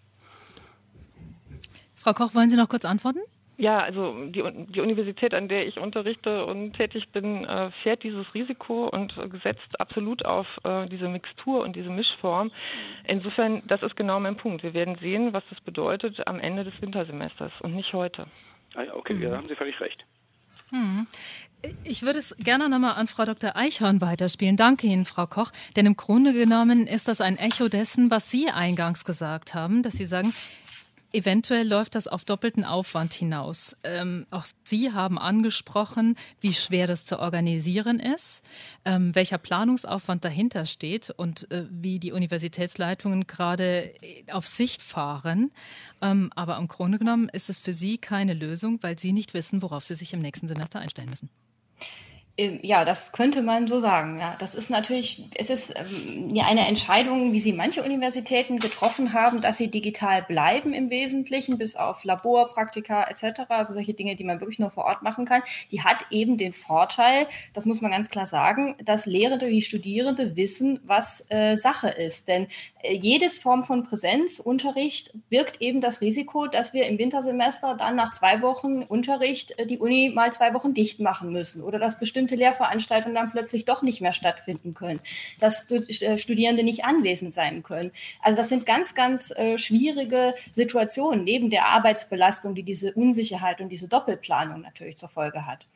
[SPEAKER 2] Frau Koch, wollen Sie noch kurz antworten?
[SPEAKER 7] Ja, also die, die Universität, an der ich unterrichte und tätig bin, äh, fährt dieses Risiko und setzt absolut auf äh, diese Mixtur und diese Mischform. Insofern, das ist genau mein Punkt. Wir werden sehen, was das bedeutet am Ende des Wintersemesters und nicht heute.
[SPEAKER 6] Ah ja, okay, mhm. Ja, da haben Sie völlig recht.
[SPEAKER 2] Hm. Ich würde es gerne nochmal an Frau Doktor Eichhorn weiterspielen. Danke Ihnen, Frau Koch. Denn im Grunde genommen ist das ein Echo dessen, was Sie eingangs gesagt haben, dass Sie sagen, eventuell läuft das auf doppelten Aufwand hinaus. Ähm, auch Sie haben angesprochen, wie schwer das zu organisieren ist, ähm, welcher Planungsaufwand dahinter steht und äh, wie die Universitätsleitungen gerade auf Sicht fahren. Ähm, aber im Grunde genommen ist es für Sie keine Lösung, weil Sie nicht wissen, worauf Sie sich im nächsten Semester einstellen müssen.
[SPEAKER 3] Ja, das könnte man so sagen. Ja, das ist natürlich, es ist ähm, ja eine Entscheidung, wie sie manche Universitäten getroffen haben, dass sie digital bleiben im Wesentlichen, bis auf Labor, Praktika et cetera, also solche Dinge, die man wirklich nur vor Ort machen kann. Die hat eben den Vorteil, das muss man ganz klar sagen, dass Lehrende wie Studierende wissen, was äh, Sache ist. Denn äh, jedes Form von Präsenzunterricht birgt eben das Risiko, dass wir im Wintersemester dann nach zwei Wochen Unterricht äh, die Uni mal zwei Wochen dicht machen müssen oder dass bestimmte Lehrveranstaltungen dann plötzlich doch nicht mehr stattfinden können, dass Studierende nicht anwesend sein können. Also das sind ganz, ganz äh, schwierige Situationen neben der Arbeitsbelastung, die diese Unsicherheit und diese Doppelplanung natürlich zur Folge hat.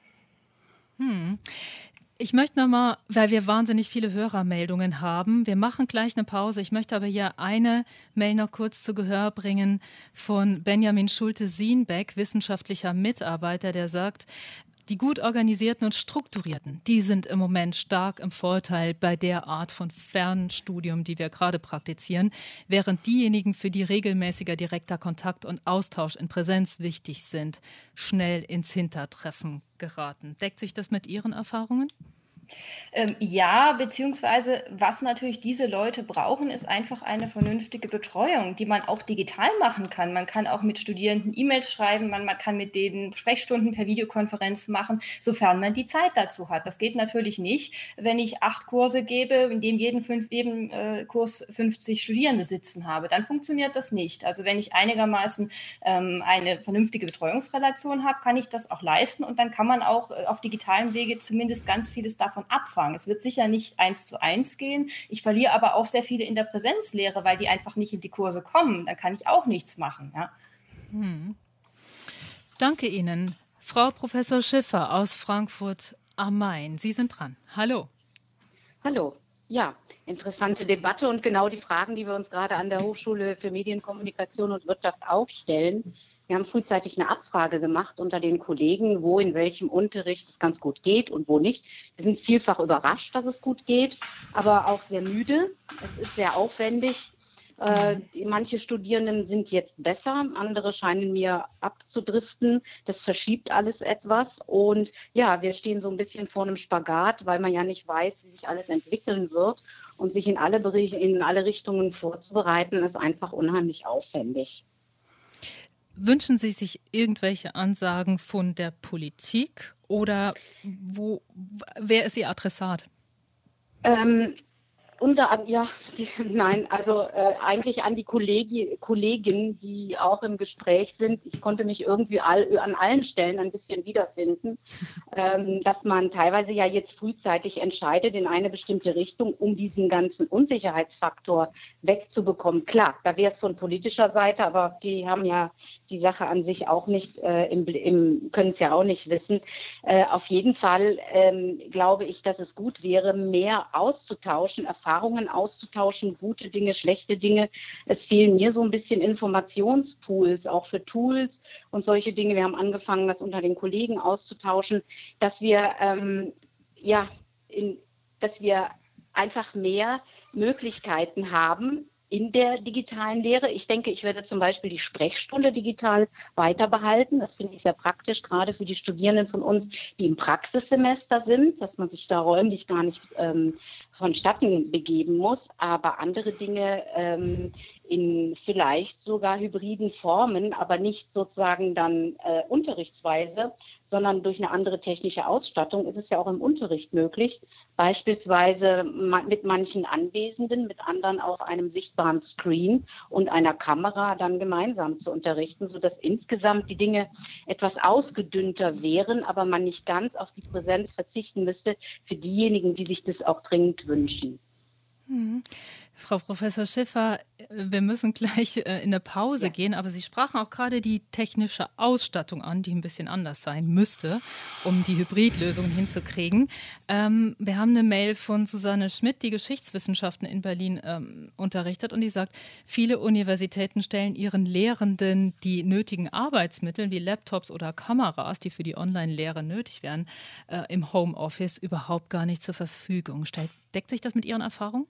[SPEAKER 2] Hm. Ich möchte nochmal, weil wir wahnsinnig viele Hörermeldungen haben, wir machen gleich eine Pause. Ich möchte aber hier eine Mail noch kurz zu Gehör bringen von Benjamin Schulte-Sienbeck, wissenschaftlicher Mitarbeiter, der sagt, die gut organisierten und strukturierten, die sind im Moment stark im Vorteil bei der Art von Fernstudium, die wir gerade praktizieren, während diejenigen, für die regelmäßiger direkter Kontakt und Austausch in Präsenz wichtig sind, schnell ins Hintertreffen geraten. Deckt sich das mit Ihren Erfahrungen?
[SPEAKER 3] Ähm, ja, beziehungsweise was natürlich diese Leute brauchen, ist einfach eine vernünftige Betreuung, die man auch digital machen kann. Man kann auch mit Studierenden E-Mails schreiben, man, man kann mit denen Sprechstunden per Videokonferenz machen, sofern man die Zeit dazu hat. Das geht natürlich nicht, wenn ich acht Kurse gebe, in dem jeden, fünf, jeden äh, Kurs fünfzig Studierende sitzen habe. Dann funktioniert das nicht. Also wenn ich einigermaßen ähm, eine vernünftige Betreuungsrelation habe, kann ich das auch leisten und dann kann man auch äh, auf digitalen Wege zumindest ganz vieles davon abfangen. Es wird sicher nicht eins zu eins gehen. Ich verliere aber auch sehr viele in der Präsenzlehre, weil die einfach nicht in die Kurse kommen. Dann kann ich auch nichts machen. Ja.
[SPEAKER 2] Hm. Danke Ihnen. Frau Professor Schiffer aus Frankfurt am Main. Sie sind dran. Hallo.
[SPEAKER 8] Hallo. Ja, interessante Debatte und genau die Fragen, die wir uns gerade an der Hochschule für Medienkommunikation und Wirtschaft auch stellen. Wir haben frühzeitig eine Abfrage gemacht unter den Kollegen, wo in welchem Unterricht es ganz gut geht und wo nicht. Wir sind vielfach überrascht, dass es gut geht, aber auch sehr müde. Es ist sehr aufwendig. Äh, manche Studierenden sind jetzt besser, andere scheinen mir abzudriften. Das verschiebt alles etwas. Und ja, wir stehen so ein bisschen vor einem Spagat, weil man ja nicht weiß, wie sich alles entwickeln wird. Und sich in alle, Bericht- in alle Richtungen vorzubereiten, ist einfach unheimlich aufwendig.
[SPEAKER 2] Wünschen Sie sich irgendwelche Ansagen von der Politik oder wo, wer ist Ihr Adressat?
[SPEAKER 8] Ähm, Unser, ja, die, nein, also äh, eigentlich an die Kollegi, Kollegen, die auch im Gespräch sind. Ich konnte mich irgendwie all, an allen Stellen ein bisschen wiederfinden, ähm, dass man teilweise ja jetzt frühzeitig entscheidet in eine bestimmte Richtung, um diesen ganzen Unsicherheitsfaktor wegzubekommen. Klar, da wäre es von politischer Seite, aber die haben ja die Sache an sich auch nicht, äh, im, im, können es ja auch nicht wissen. Äh, auf jeden Fall ähm, glaube ich, dass es gut wäre, mehr auszutauschen, Erfahrungen Erfahrungen auszutauschen, gute Dinge, schlechte Dinge. Es fehlen mir so ein bisschen Informationspools, auch für Tools und solche Dinge. Wir haben angefangen, das unter den Kollegen auszutauschen, dass wir, ähm, ja, in, dass wir einfach mehr Möglichkeiten haben in der digitalen Lehre. Ich denke, ich werde zum Beispiel die Sprechstunde digital weiter behalten. Das finde ich sehr praktisch, gerade für die Studierenden von uns, die im Praxissemester sind, dass man sich da räumlich gar nicht ähm, vonstatten begeben muss. Aber andere Dinge ähm, in vielleicht sogar hybriden Formen, aber nicht sozusagen dann äh, unterrichtsweise, sondern durch eine andere technische Ausstattung ist es ja auch im Unterricht möglich, beispielsweise ma- mit manchen Anwesenden, mit anderen auf einem sichtbaren Screen und einer Kamera dann gemeinsam zu unterrichten, sodass insgesamt die Dinge etwas ausgedünnter wären, aber man nicht ganz auf die Präsenz verzichten müsste für diejenigen, die sich das auch dringend wünschen.
[SPEAKER 2] Mhm. Frau Professor Schiffer, wir müssen gleich äh, in eine Pause
[SPEAKER 8] Ja.
[SPEAKER 2] gehen, aber Sie sprachen auch gerade die technische Ausstattung an, die ein bisschen anders sein müsste, um die Hybridlösungen hinzukriegen. Ähm, wir haben eine Mail von Susanne Schmidt, die Geschichtswissenschaften in Berlin ähm, unterrichtet, und die sagt, viele Universitäten stellen ihren Lehrenden die nötigen Arbeitsmittel wie Laptops oder Kameras, die für die Online-Lehre nötig wären, äh, im Homeoffice überhaupt gar nicht zur Verfügung. Stellt, deckt sich das mit Ihren Erfahrungen?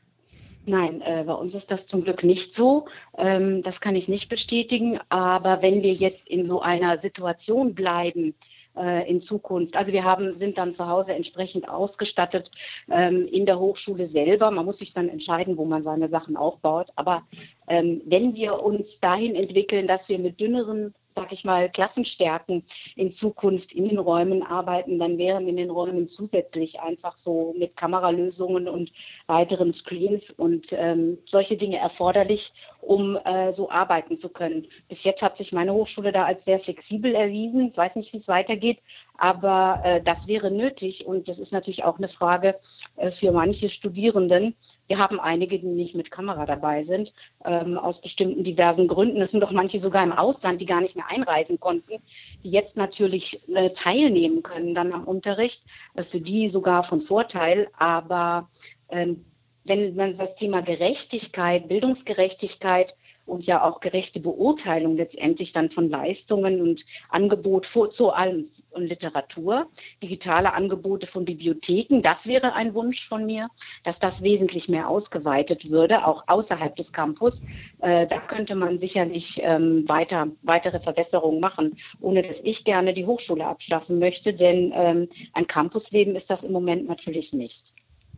[SPEAKER 8] Nein, äh, bei uns ist das zum Glück nicht so. Ähm, das kann ich nicht bestätigen. Aber wenn wir jetzt in so einer Situation bleiben äh, in Zukunft, also wir haben, sind dann zu Hause entsprechend ausgestattet ähm, in der Hochschule selber. Man muss sich dann entscheiden, wo man seine Sachen aufbaut. Aber ähm, wenn wir uns dahin entwickeln, dass wir mit dünneren, sag ich mal, Klassenstärken in Zukunft in den Räumen arbeiten, dann wären in den Räumen zusätzlich einfach so mit Kameralösungen und weiteren Screens und ähm, solche Dinge erforderlich, um äh, so arbeiten zu können. Bis jetzt hat sich meine Hochschule da als sehr flexibel erwiesen. Ich weiß nicht, wie es weitergeht, aber äh, das wäre nötig und das ist natürlich auch eine Frage äh, für manche Studierenden. Wir haben einige, die nicht mit Kamera dabei sind, ähm, aus bestimmten diversen Gründen. Es sind doch manche sogar im Ausland, die gar nicht mehr einreisen konnten, die jetzt natürlich äh, teilnehmen können dann am Unterricht, äh, für die sogar von Vorteil, aber ähm, wenn man das Thema Gerechtigkeit, Bildungsgerechtigkeit und ja auch gerechte Beurteilung letztendlich dann von Leistungen und Angebot vor, zu allem und Literatur, digitale Angebote von Bibliotheken, das wäre ein Wunsch von mir, dass das wesentlich mehr ausgeweitet würde, auch außerhalb des Campus. Äh, da könnte man sicherlich ähm, weiter, weitere Verbesserungen machen, ohne dass ich gerne die Hochschule abschaffen möchte, denn ähm, ein Campusleben ist das im Moment natürlich nicht.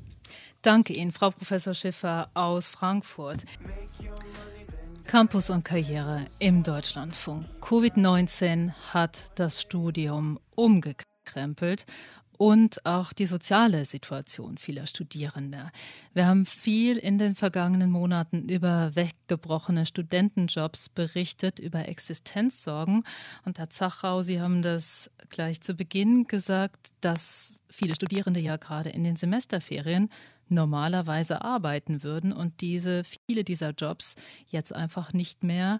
[SPEAKER 2] Danke Ihnen, Frau Professor Schiffer aus Frankfurt. Campus und Karriere im Deutschlandfunk. Covid neunzehn hat das Studium umgekrempelt und auch die soziale Situation vieler Studierender. Wir haben viel in den vergangenen Monaten über weggebrochene Studentenjobs berichtet, über Existenzsorgen. Und Herr Zachau, Sie haben das gleich zu Beginn gesagt, dass viele Studierende ja gerade in den Semesterferien normalerweise arbeiten würden und diese viele dieser Jobs jetzt einfach nicht mehr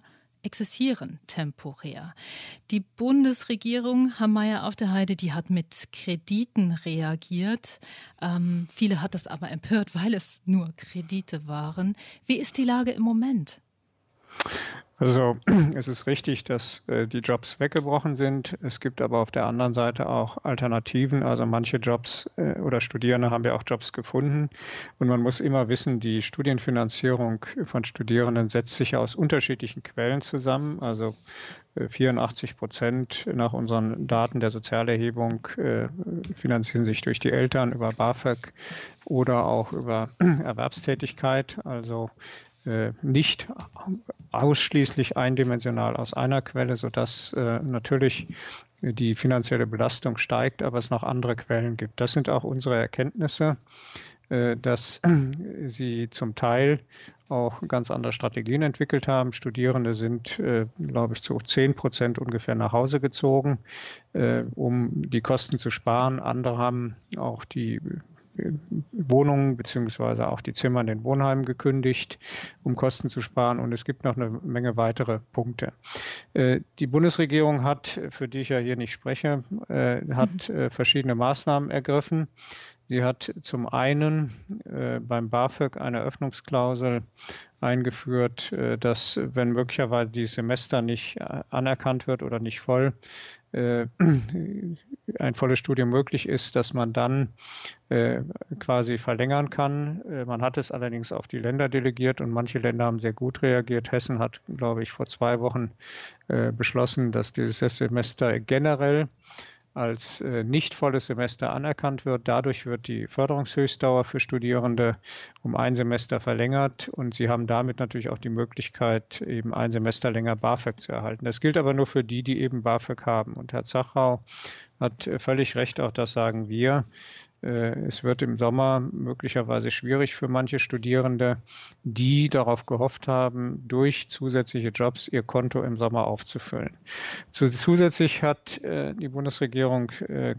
[SPEAKER 2] existieren temporär. Die Bundesregierung, Herr Mayer auf der Heide, die hat mit Krediten reagiert. Ähm, viele hat das aber empört, weil es nur Kredite waren. Wie ist die Lage im Moment?
[SPEAKER 4] Also es ist richtig, dass äh, die Jobs weggebrochen sind. Es gibt aber auf der anderen Seite auch Alternativen. Also manche Jobs äh, oder Studierende haben ja auch Jobs gefunden. Und man muss immer wissen, die Studienfinanzierung von Studierenden setzt sich aus unterschiedlichen Quellen zusammen. Also äh, vierundachtzig Prozent nach unseren Daten der Sozialerhebung äh, finanzieren sich durch die Eltern über BAföG oder auch über Erwerbstätigkeit. Also nicht ausschließlich eindimensional aus einer Quelle, sodass äh, natürlich die finanzielle Belastung steigt, aber es noch andere Quellen gibt. Das sind auch unsere Erkenntnisse, äh, dass äh, sie zum Teil auch ganz andere Strategien entwickelt haben. Studierende sind, äh, glaube ich, zu zehn Prozent ungefähr nach Hause gezogen, äh, um die Kosten zu sparen. Andere haben auch die Wohnungen beziehungsweise auch die Zimmer in den Wohnheimen gekündigt, um Kosten zu sparen. Und es gibt noch eine Menge weitere Punkte. Die Bundesregierung hat, für die ich ja hier nicht spreche, hat verschiedene Maßnahmen ergriffen. Sie hat zum einen beim BAföG eine Öffnungsklausel eingeführt, dass, wenn möglicherweise dieses Semester nicht anerkannt wird oder nicht voll, ein volles Studium möglich ist, dass man dann äh, quasi verlängern kann. Äh, man hat es allerdings auf die Länder delegiert und manche Länder haben sehr gut reagiert. Hessen hat, glaube ich, vor zwei Wochen äh, beschlossen, dass dieses Semester generell als äh, nicht volles Semester anerkannt wird. Dadurch wird die Förderungshöchstdauer für Studierende um ein Semester verlängert und sie haben damit natürlich auch die Möglichkeit, eben ein Semester länger BAföG zu erhalten. Das gilt aber nur für die, die eben BAföG haben. Und Herr Zachau hat äh, völlig recht, auch das sagen wir. Es wird im Sommer möglicherweise schwierig für manche Studierende, die darauf gehofft haben, durch zusätzliche Jobs ihr Konto im Sommer aufzufüllen. Zusätzlich hat die Bundesregierung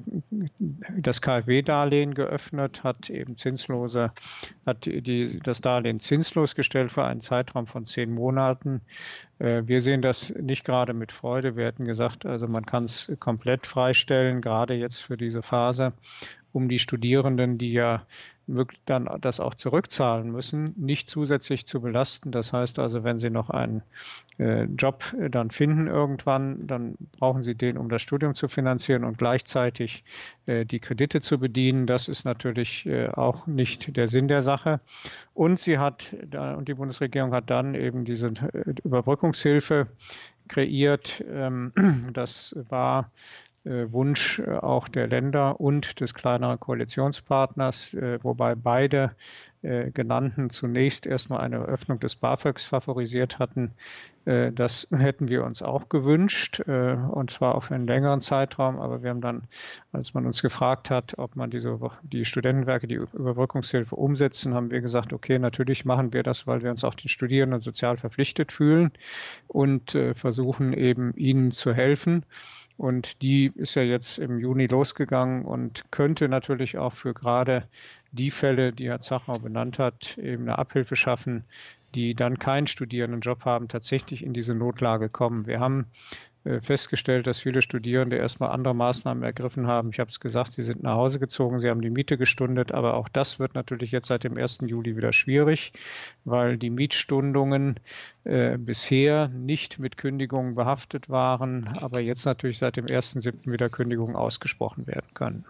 [SPEAKER 4] das KfW-Darlehen geöffnet, hat eben zinslose, hat die, das Darlehen zinslos gestellt für einen Zeitraum von zehn Monaten. Wir sehen das nicht gerade mit Freude. Wir hätten gesagt, also man kann es komplett freistellen, gerade jetzt für diese Phase, um die Studierenden, die ja dann das auch zurückzahlen müssen, nicht zusätzlich zu belasten. Das heißt also, wenn sie noch einen äh, Job dann finden irgendwann, dann brauchen sie den, um das Studium zu finanzieren und gleichzeitig äh, die Kredite zu bedienen. Das ist natürlich äh, auch nicht der Sinn der Sache. Und sie hat, und die Bundesregierung hat dann eben diese Überbrückungshilfe kreiert. Ähm, das war Wunsch auch der Länder und des kleineren Koalitionspartners, wobei beide genannten zunächst erstmal eine Öffnung des BAföGs favorisiert hatten. Das hätten wir uns auch gewünscht, und zwar auf einen längeren Zeitraum. Aber wir haben dann, als man uns gefragt hat, ob man diese, die Studentenwerke, die Überbrückungshilfe umsetzen, haben wir gesagt, okay, natürlich machen wir das, weil wir uns auch den Studierenden sozial verpflichtet fühlen und versuchen eben ihnen zu helfen. Und die ist ja jetzt im Juni losgegangen und könnte natürlich auch für gerade die Fälle, die Herr Zachau benannt hat, eben eine Abhilfe schaffen, die dann keinen Studierendenjob haben, tatsächlich in diese Notlage kommen. Wir haben festgestellt, dass viele Studierende erstmal andere Maßnahmen ergriffen haben. Ich habe es gesagt, sie sind nach Hause gezogen, sie haben die Miete gestundet, aber auch das wird natürlich jetzt seit dem ersten Juli wieder schwierig, weil die Mietstundungen äh, bisher nicht mit Kündigungen behaftet waren, aber jetzt natürlich seit dem ersten siebten wieder Kündigungen ausgesprochen werden können.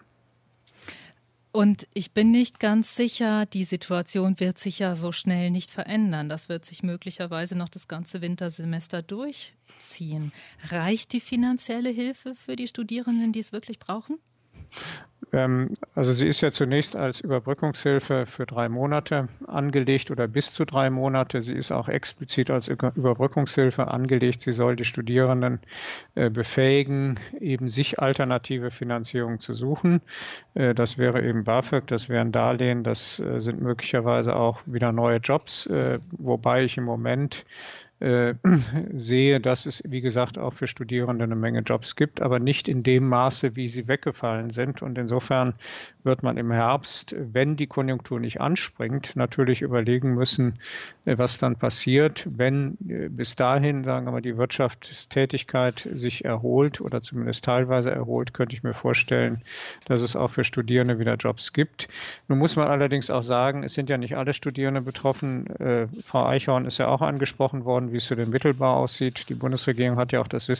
[SPEAKER 2] Und ich bin nicht ganz sicher, die Situation wird sich ja so schnell nicht verändern. Das wird sich möglicherweise noch das ganze Wintersemester durchziehen. Reicht die finanzielle Hilfe für die Studierenden, die es wirklich brauchen?
[SPEAKER 4] Ähm, also sie ist ja zunächst als Überbrückungshilfe für drei Monate angelegt oder bis zu drei Monate. Sie ist auch explizit als Überbrückungshilfe angelegt. Sie soll die Studierenden äh, befähigen, eben sich alternative Finanzierung zu suchen. Äh, das wäre eben BAföG, das wären Darlehen, das äh, sind möglicherweise auch wieder neue Jobs, äh, wobei ich im Moment äh, sehe, dass es, wie gesagt, auch für Studierende eine Menge Jobs gibt, aber nicht in dem Maße, wie sie weggefallen sind. Und insofern wird man im Herbst, wenn die Konjunktur nicht anspringt, natürlich überlegen müssen, was dann passiert, wenn bis dahin, sagen wir mal, die Wirtschaftstätigkeit sich erholt oder zumindest teilweise erholt, könnte ich mir vorstellen, dass es auch für Studierende wieder Jobs gibt. Nun muss man allerdings auch sagen, es sind ja nicht alle Studierende betroffen. Äh, Frau Eichhorn ist ja auch angesprochen worden, wie es für den Mittelbau aussieht. Die Bundesregierung hat ja auch das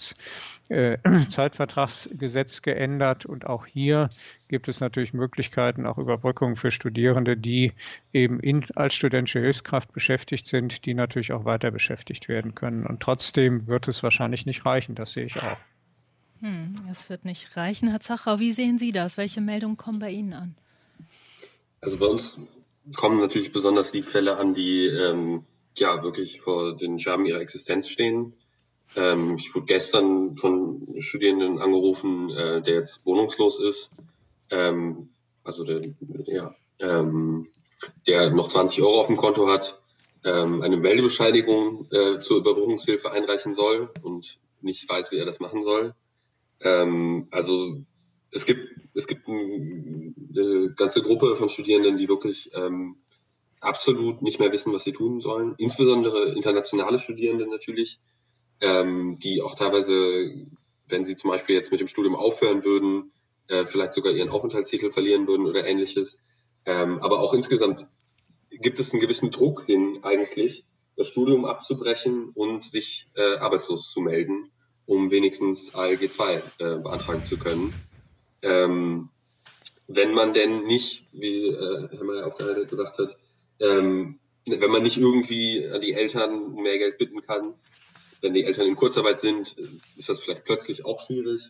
[SPEAKER 4] Wissenschaftszeitvertragsgesetz äh, geändert und auch hier gibt es natürlich Möglichkeiten, auch Überbrückungen für Studierende, die eben in, als studentische Hilfskraft beschäftigt sind, die natürlich auch weiter beschäftigt werden können. Und trotzdem wird es wahrscheinlich nicht reichen, das sehe ich auch.
[SPEAKER 2] Hm, es wird nicht reichen. Herr Zachau, wie sehen Sie das? Welche Meldungen kommen bei Ihnen an?
[SPEAKER 5] Also bei uns kommen natürlich besonders die Fälle an, die ähm, ja wirklich vor den Scherben ihrer Existenz stehen. Ähm, ich wurde gestern von Studierenden angerufen, äh, der jetzt wohnungslos ist. Ähm, also der, ja, ähm, der noch zwanzig Euro auf dem Konto hat, ähm, eine Meldebescheinigung äh, zur Überbrückungshilfe einreichen soll und nicht weiß, wie er das machen soll. Ähm, also es gibt, es gibt eine ganze Gruppe von Studierenden, die wirklich ähm, absolut nicht mehr wissen, was sie tun sollen. Insbesondere internationale Studierende natürlich, ähm, die auch teilweise, wenn sie zum Beispiel jetzt mit dem Studium aufhören würden, äh, vielleicht sogar ihren Aufenthaltstitel verlieren würden oder ähnliches. Ähm, aber auch insgesamt gibt es einen gewissen Druck hin, eigentlich das Studium abzubrechen und sich äh, arbeitslos zu melden, um wenigstens A L G zwei äh, beantragen zu können. Ähm, wenn man denn nicht, wie äh, Herr Mayer auch gerade gesagt hat, ähm, wenn man nicht irgendwie an die Eltern mehr Geld bitten kann, wenn die Eltern in Kurzarbeit sind, ist das vielleicht plötzlich auch schwierig.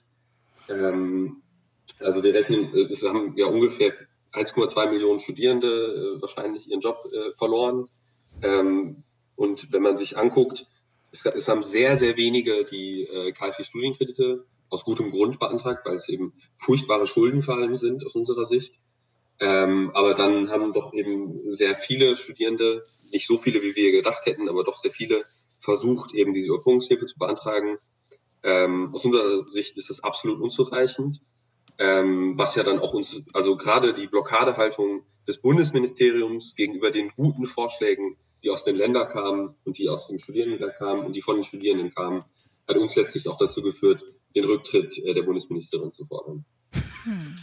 [SPEAKER 5] Ähm, also wir rechnen, es haben ja ungefähr eins Komma zwei Millionen Studierende äh, wahrscheinlich ihren Job äh, verloren. Ähm, und wenn man sich anguckt, es, es haben sehr, sehr wenige die äh, K fünf Studienkredite aus gutem Grund beantragt, weil es eben furchtbare Schuldenfallen sind aus unserer Sicht. Ähm, aber dann haben doch eben sehr viele Studierende, nicht so viele, wie wir gedacht hätten, aber doch sehr viele versucht, eben diese Überbrückungshilfe zu beantragen. Ähm, aus unserer Sicht ist das absolut unzureichend. Ähm, was ja dann auch uns, also gerade die Blockadehaltung des Bundesministeriums gegenüber den guten Vorschlägen, die aus den Ländern kamen und die aus dem Studierendenwerk kamen und die von den Studierenden kamen, hat uns letztlich auch dazu geführt, den Rücktritt äh, der Bundesministerin zu fordern.
[SPEAKER 2] Hm.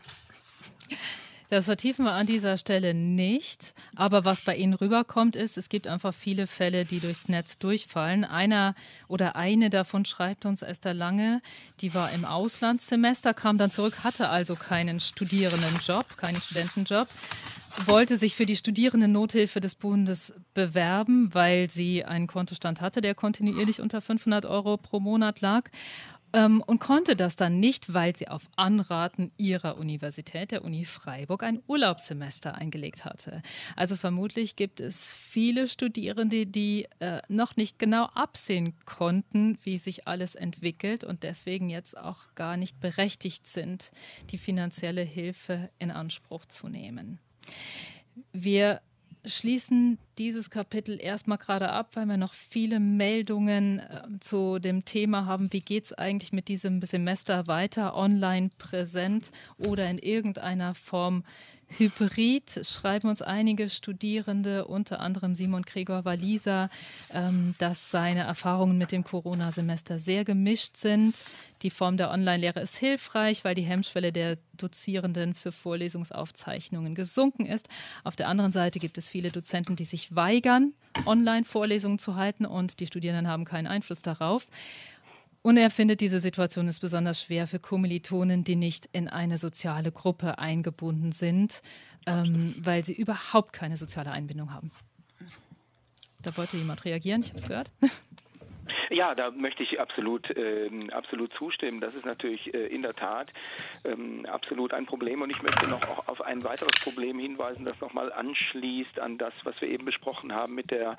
[SPEAKER 2] Das vertiefen wir an dieser Stelle nicht. Aber was bei Ihnen rüberkommt, ist, es gibt einfach viele Fälle, die durchs Netz durchfallen. Einer oder eine davon schreibt uns Esther Lange, die war im Auslandssemester, kam dann zurück, hatte also keinen Studierendenjob, keinen Studentenjob, wollte sich für die Studierendennothilfe des Bundes bewerben, weil sie einen Kontostand hatte, der kontinuierlich unter fünfhundert Euro pro Monat lag. Und konnte das dann nicht, weil sie auf Anraten ihrer Universität, der Uni Freiburg, ein Urlaubssemester eingelegt hatte. Also vermutlich gibt es viele Studierende, die äh, noch nicht genau absehen konnten, wie sich alles entwickelt und deswegen jetzt auch gar nicht berechtigt sind, die finanzielle Hilfe in Anspruch zu nehmen. Wir schließen dieses Kapitel erstmal gerade ab, weil wir noch viele Meldungen äh, zu dem Thema haben, wie geht es eigentlich mit diesem Semester weiter, online, präsent oder in irgendeiner Form hybrid. Es schreiben uns einige Studierende, unter anderem Simon Gregor-Walliser, ähm, dass seine Erfahrungen mit dem Corona-Semester sehr gemischt sind. Die Form der Online-Lehre ist hilfreich, weil die Hemmschwelle der Dozierenden für Vorlesungsaufzeichnungen gesunken ist. Auf der anderen Seite gibt es viele Dozenten, die sich weigern, Online-Vorlesungen zu halten und die Studierenden haben keinen Einfluss darauf. Und er findet, diese Situation ist besonders schwer für Kommilitonen, die nicht in eine soziale Gruppe eingebunden sind, ähm, weil sie überhaupt keine soziale Einbindung haben. Da wollte jemand reagieren, ich habe es gehört.
[SPEAKER 6] Ja, da möchte ich absolut, äh, absolut zustimmen. Das ist natürlich äh, in der Tat ähm, absolut ein Problem. Und ich möchte noch auch auf ein weiteres Problem hinweisen, das nochmal anschließt an das, was wir eben besprochen haben mit der,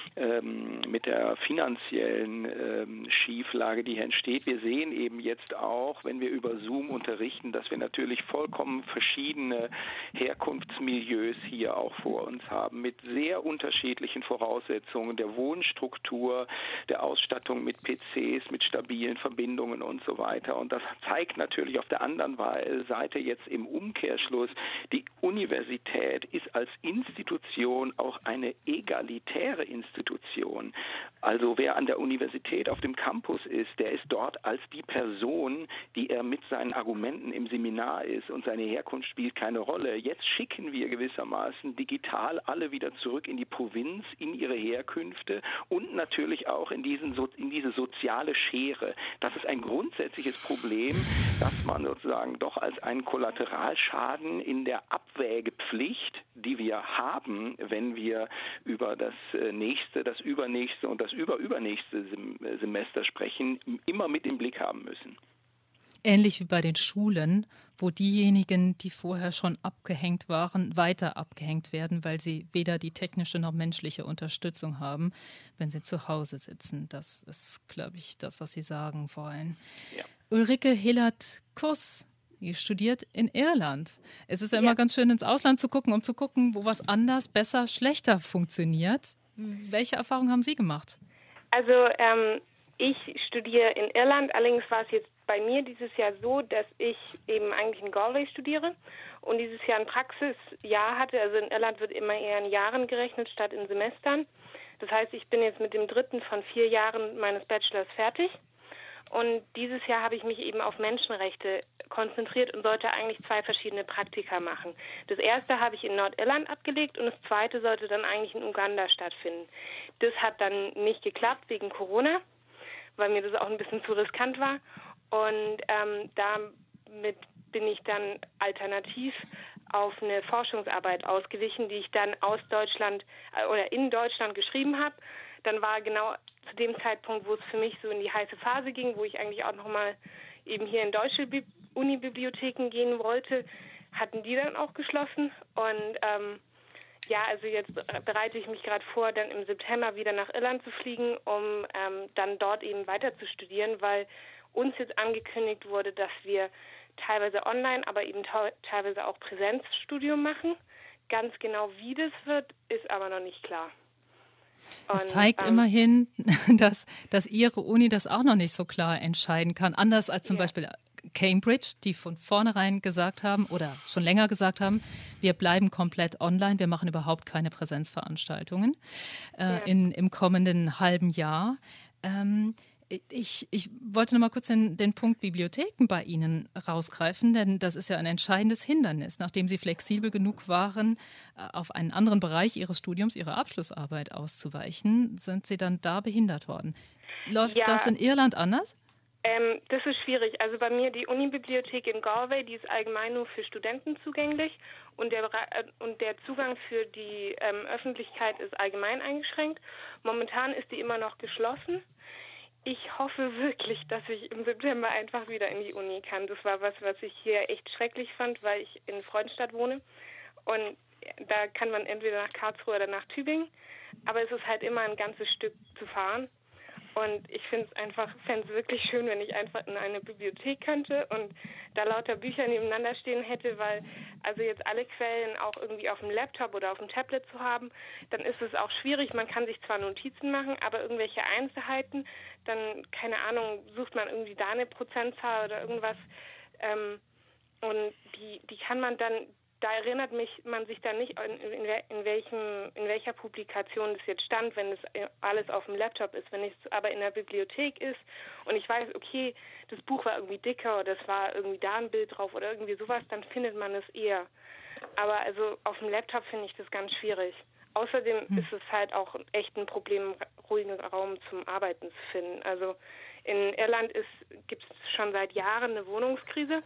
[SPEAKER 6] ähm, mit der finanziellen ähm, Schieflage, die hier entsteht. Wir sehen eben jetzt auch, wenn wir über Zoom unterrichten, dass wir natürlich vollkommen verschiedene Herkunftsmilieus hier auch vor uns haben, mit sehr unterschiedlichen Voraussetzungen der Wohnstruktur, der Ausstattung mit P Cs, mit stabilen Verbindungen und so weiter. Und das zeigt natürlich auf der anderen Seite jetzt im Umkehrschluss, die Universität ist als Institution auch eine egalitäre Institution. Also wer an der Universität auf dem Campus ist, der ist dort als die Person, die er mit seinen Argumenten im Seminar ist, und seine Herkunft spielt keine Rolle. Jetzt schicken wir gewissermaßen digital alle wieder zurück in die Provinz, in ihre Herkünfte und natürlich auch in, diesen, in diese soziale Schere. Das ist ein grundsätzliches Problem, das man sozusagen doch als einen Kollateralschaden in der Abwägepflicht, die wir haben, wenn wir über das nächste, das übernächste und das überübernächste Semester sprechen, immer mit im Blick haben müssen.
[SPEAKER 2] Ähnlich wie bei den Schulen, wo diejenigen, die vorher schon abgehängt waren, weiter abgehängt werden, weil sie weder die technische noch menschliche Unterstützung haben, wenn sie zu Hause sitzen. Das ist, glaube ich, das, was Sie sagen wollen. Ja. Ulrike Hillert-Kuss, die studiert in Irland. Es ist ja immer ja. ganz schön, ins Ausland zu gucken, um zu gucken, wo was anders, besser, schlechter funktioniert. Welche Erfahrungen haben Sie gemacht?
[SPEAKER 9] Also ähm, ich studiere in Irland, allerdings war es jetzt bei mir dieses Jahr so, dass ich eben eigentlich in Galway studiere und dieses Jahr ein Praxisjahr hatte. Also in Irland wird immer eher in Jahren gerechnet statt in Semestern. Das heißt, ich bin jetzt mit dem dritten von vier Jahren meines Bachelors fertig. Und dieses Jahr habe ich mich eben auf Menschenrechte konzentriert und sollte eigentlich zwei verschiedene Praktika machen. Das erste habe ich in Nordirland abgelegt und das zweite sollte dann eigentlich in Uganda stattfinden. Das hat dann nicht geklappt wegen Corona, weil mir das auch ein bisschen zu riskant war. Und ähm, damit bin ich dann alternativ auf eine Forschungsarbeit ausgewichen, die ich dann aus Deutschland äh, oder in Deutschland geschrieben habe. Dann war genau zu dem Zeitpunkt, wo es für mich so in die heiße Phase ging, wo ich eigentlich auch nochmal eben hier in deutsche Bi- Unibibliotheken gehen wollte, hatten die dann auch geschlossen. Und ähm, ja, also jetzt bereite ich mich gerade vor, dann im September wieder nach Irland zu fliegen, um ähm, dann dort eben weiter zu studieren, weil uns jetzt angekündigt wurde, dass wir teilweise online, aber eben ta- teilweise auch Präsenzstudium machen. Ganz genau wie das wird, ist aber noch nicht klar.
[SPEAKER 2] Das und, zeigt ähm, immerhin, dass, dass Ihre Uni das auch noch nicht so klar entscheiden kann. Anders als zum ja. Beispiel Cambridge, die von vornherein gesagt haben oder schon länger gesagt haben, wir bleiben komplett online, wir machen überhaupt keine Präsenzveranstaltungen äh, ja. in, im kommenden halben Jahr. Ähm, Ich, ich wollte noch mal kurz den, den Punkt Bibliotheken bei Ihnen rausgreifen, denn das ist ja ein entscheidendes Hindernis. Nachdem Sie flexibel genug waren, auf einen anderen Bereich Ihres Studiums, Ihre Abschlussarbeit auszuweichen, sind Sie dann da behindert worden. Läuft ja, das in Irland anders?
[SPEAKER 9] Ähm, das ist schwierig. Also bei mir die Unibibliothek in Galway, die ist allgemein nur für Studenten zugänglich und der, und der Zugang für die ähm, Öffentlichkeit ist allgemein eingeschränkt. Momentan ist die immer noch geschlossen. Ich hoffe wirklich, dass ich im September einfach wieder in die Uni kann. Das war was, was ich hier echt schrecklich fand, weil ich in Freudenstadt wohne. Und da kann man entweder nach Karlsruhe oder nach Tübingen. Aber es ist halt immer ein ganzes Stück zu fahren. Und ich finde es einfach, fände es wirklich schön, wenn ich einfach in eine Bibliothek könnte und da lauter Bücher nebeneinander stehen hätte, weil also jetzt alle Quellen auch irgendwie auf dem Laptop oder auf dem Tablet zu haben, dann ist es auch schwierig. Man kann sich zwar Notizen machen, aber irgendwelche Einzelheiten, dann, keine Ahnung, sucht man irgendwie da eine Prozentzahl oder irgendwas ähm, und die, die kann man dann, da erinnert mich man sich dann nicht, in, in, in, welchem, in welcher Publikation das jetzt stand, wenn es alles auf dem Laptop ist. Wenn es aber in der Bibliothek ist und ich weiß, okay, das Buch war irgendwie dicker oder es war irgendwie da ein Bild drauf oder irgendwie sowas, dann findet man es eher. Aber also auf dem Laptop finde ich das ganz schwierig. Außerdem hm. ist es halt auch echt ein Problem, ruhigen Raum zum Arbeiten zu finden. Also in Irland gibt es schon seit Jahren eine Wohnungskrise.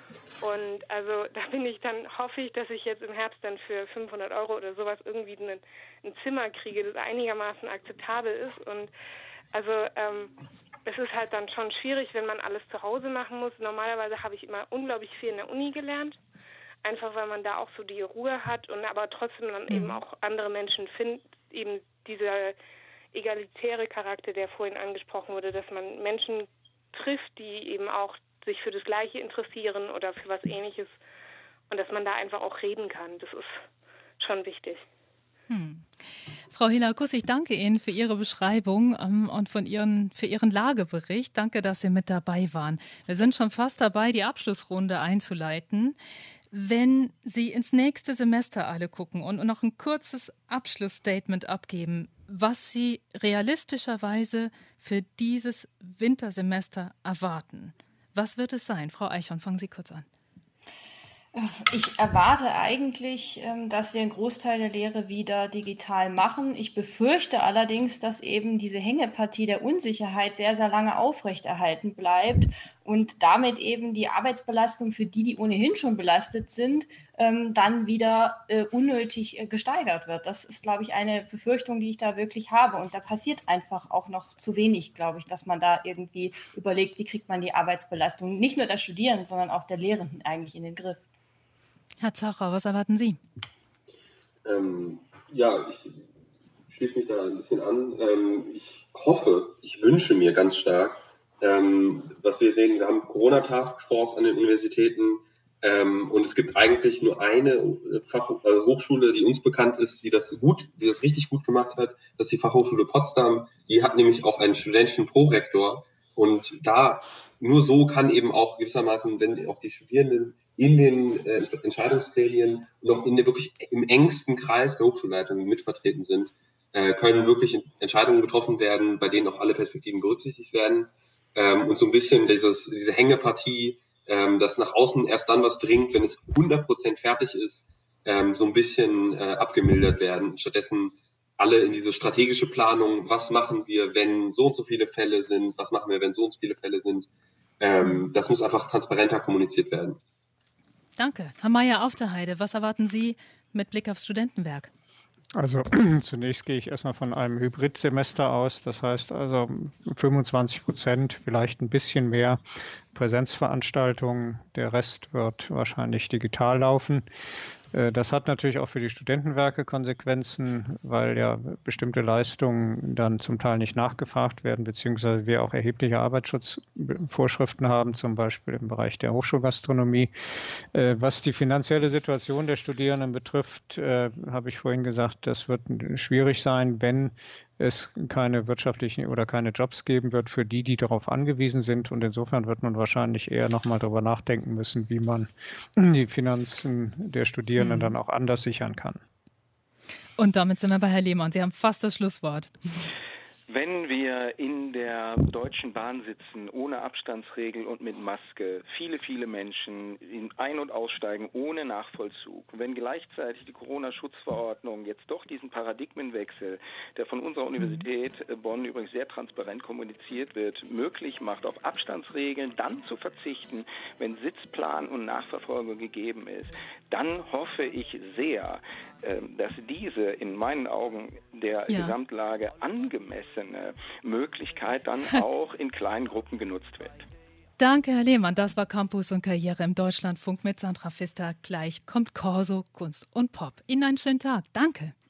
[SPEAKER 9] Und also da bin ich dann, hoffe ich, dass ich jetzt im Herbst dann für fünfhundert Euro oder sowas irgendwie ein, ein Zimmer kriege, das einigermaßen akzeptabel ist. Und Also ähm, es ist halt dann schon schwierig, wenn man alles zu Hause machen muss. Normalerweise habe ich immer unglaublich viel in der Uni gelernt, einfach weil man da auch so die Ruhe hat und aber trotzdem dann mhm. eben auch andere Menschen findet, eben dieser egalitäre Charakter, der vorhin angesprochen wurde, dass man Menschen trifft, die eben auch sich für das Gleiche interessieren oder für was Ähnliches und dass man da einfach auch reden kann. Das ist schon wichtig.
[SPEAKER 2] Hm. Frau Hinakus, ich danke Ihnen für Ihre Beschreibung ähm, und von Ihren, für Ihren Lagebericht. Danke, dass Sie mit dabei waren. Wir sind schon fast dabei, die Abschlussrunde einzuleiten. Wenn Sie ins nächste Semester alle gucken und noch ein kurzes Abschlussstatement abgeben, was Sie realistischerweise für dieses Wintersemester erwarten, was wird es sein? Frau Eichhorn, fangen Sie kurz an.
[SPEAKER 3] Ich erwarte eigentlich, dass wir einen Großteil der Lehre wieder digital machen. Ich befürchte allerdings, dass eben diese Hängepartie der Unsicherheit sehr, sehr lange aufrechterhalten bleibt und damit eben die Arbeitsbelastung für die, die ohnehin schon belastet sind, dann wieder unnötig gesteigert wird. Das ist, glaube ich, eine Befürchtung, die ich da wirklich habe. Und da passiert einfach auch noch zu wenig, glaube ich, dass man da irgendwie überlegt, wie kriegt man die Arbeitsbelastung nicht nur der Studierenden, sondern auch der Lehrenden eigentlich in den Griff.
[SPEAKER 2] Herr Zacher, was erwarten Sie?
[SPEAKER 5] Ähm, ja, ich schließe mich da ein bisschen an. Ähm, ich hoffe, ich wünsche mir ganz stark, ähm, was wir sehen, wir haben Corona-Taskforce an den Universitäten ähm, und es gibt eigentlich nur eine Fach, äh, Hochschule, die uns bekannt ist, die das gut, die das richtig gut gemacht hat. Das ist die Fachhochschule Potsdam. Die hat nämlich auch einen studentischen Prorektor und da nur so kann eben auch gewissermaßen, wenn auch die Studierenden in den äh, Entscheidungsgremien noch in der wirklich im engsten Kreis der Hochschulleitung mitvertreten sind, äh, können wirklich Entscheidungen getroffen werden, bei denen auch alle Perspektiven berücksichtigt werden. Ähm, und so ein bisschen dieses, diese Hängepartie, ähm, dass nach außen erst dann was bringt, wenn es hundert Prozent fertig ist, ähm, so ein bisschen äh, abgemildert werden. Stattdessen alle in diese strategische Planung, was machen wir, wenn so und so viele Fälle sind, was machen wir, wenn so und so viele Fälle sind. Ähm, das muss einfach transparenter kommuniziert werden.
[SPEAKER 2] Danke. Herr Mayer auf der Heide, was erwarten Sie mit Blick aufs Studentenwerk?
[SPEAKER 4] Also zunächst gehe ich erstmal von einem Hybridsemester aus. Das heißt also fünfundzwanzig Prozent, vielleicht ein bisschen mehr Präsenzveranstaltungen. Der Rest wird wahrscheinlich digital laufen. Das hat natürlich auch für die Studentenwerke Konsequenzen, weil ja bestimmte Leistungen dann zum Teil nicht nachgefragt werden, beziehungsweise wir auch erhebliche Arbeitsschutzvorschriften haben, zum Beispiel im Bereich der Hochschulgastronomie. Was die finanzielle Situation der Studierenden betrifft, habe ich vorhin gesagt, das wird schwierig sein, wenn es keine wirtschaftlichen oder keine Jobs geben wird für die, die darauf angewiesen sind. Und insofern wird man wahrscheinlich eher nochmal darüber nachdenken müssen, wie man die Finanzen der Studierenden mhm. dann auch anders sichern kann.
[SPEAKER 2] Und damit sind wir bei Herrn Lehmann. Sie haben fast das Schlusswort.
[SPEAKER 6] Wenn wir in der Deutschen Bahn sitzen, ohne Abstandsregel und mit Maske, viele, viele Menschen ein- und aussteigen ohne Nachvollzug, wenn gleichzeitig die Corona-Schutzverordnung jetzt doch diesen Paradigmenwechsel, der von unserer Universität Bonn übrigens sehr transparent kommuniziert wird, möglich macht, auf Abstandsregeln dann zu verzichten, wenn Sitzplan und Nachverfolgung gegeben ist, dann hoffe ich sehr, dass diese in meinen Augen der ja. Gesamtlage angemessene Möglichkeit dann auch in kleinen Gruppen genutzt wird.
[SPEAKER 2] Danke, Herr Lehmann. Das war Campus und Karriere im Deutschlandfunk mit Sandra Pfister. Gleich kommt Corso, Kunst und Pop. Ihnen einen schönen Tag. Danke.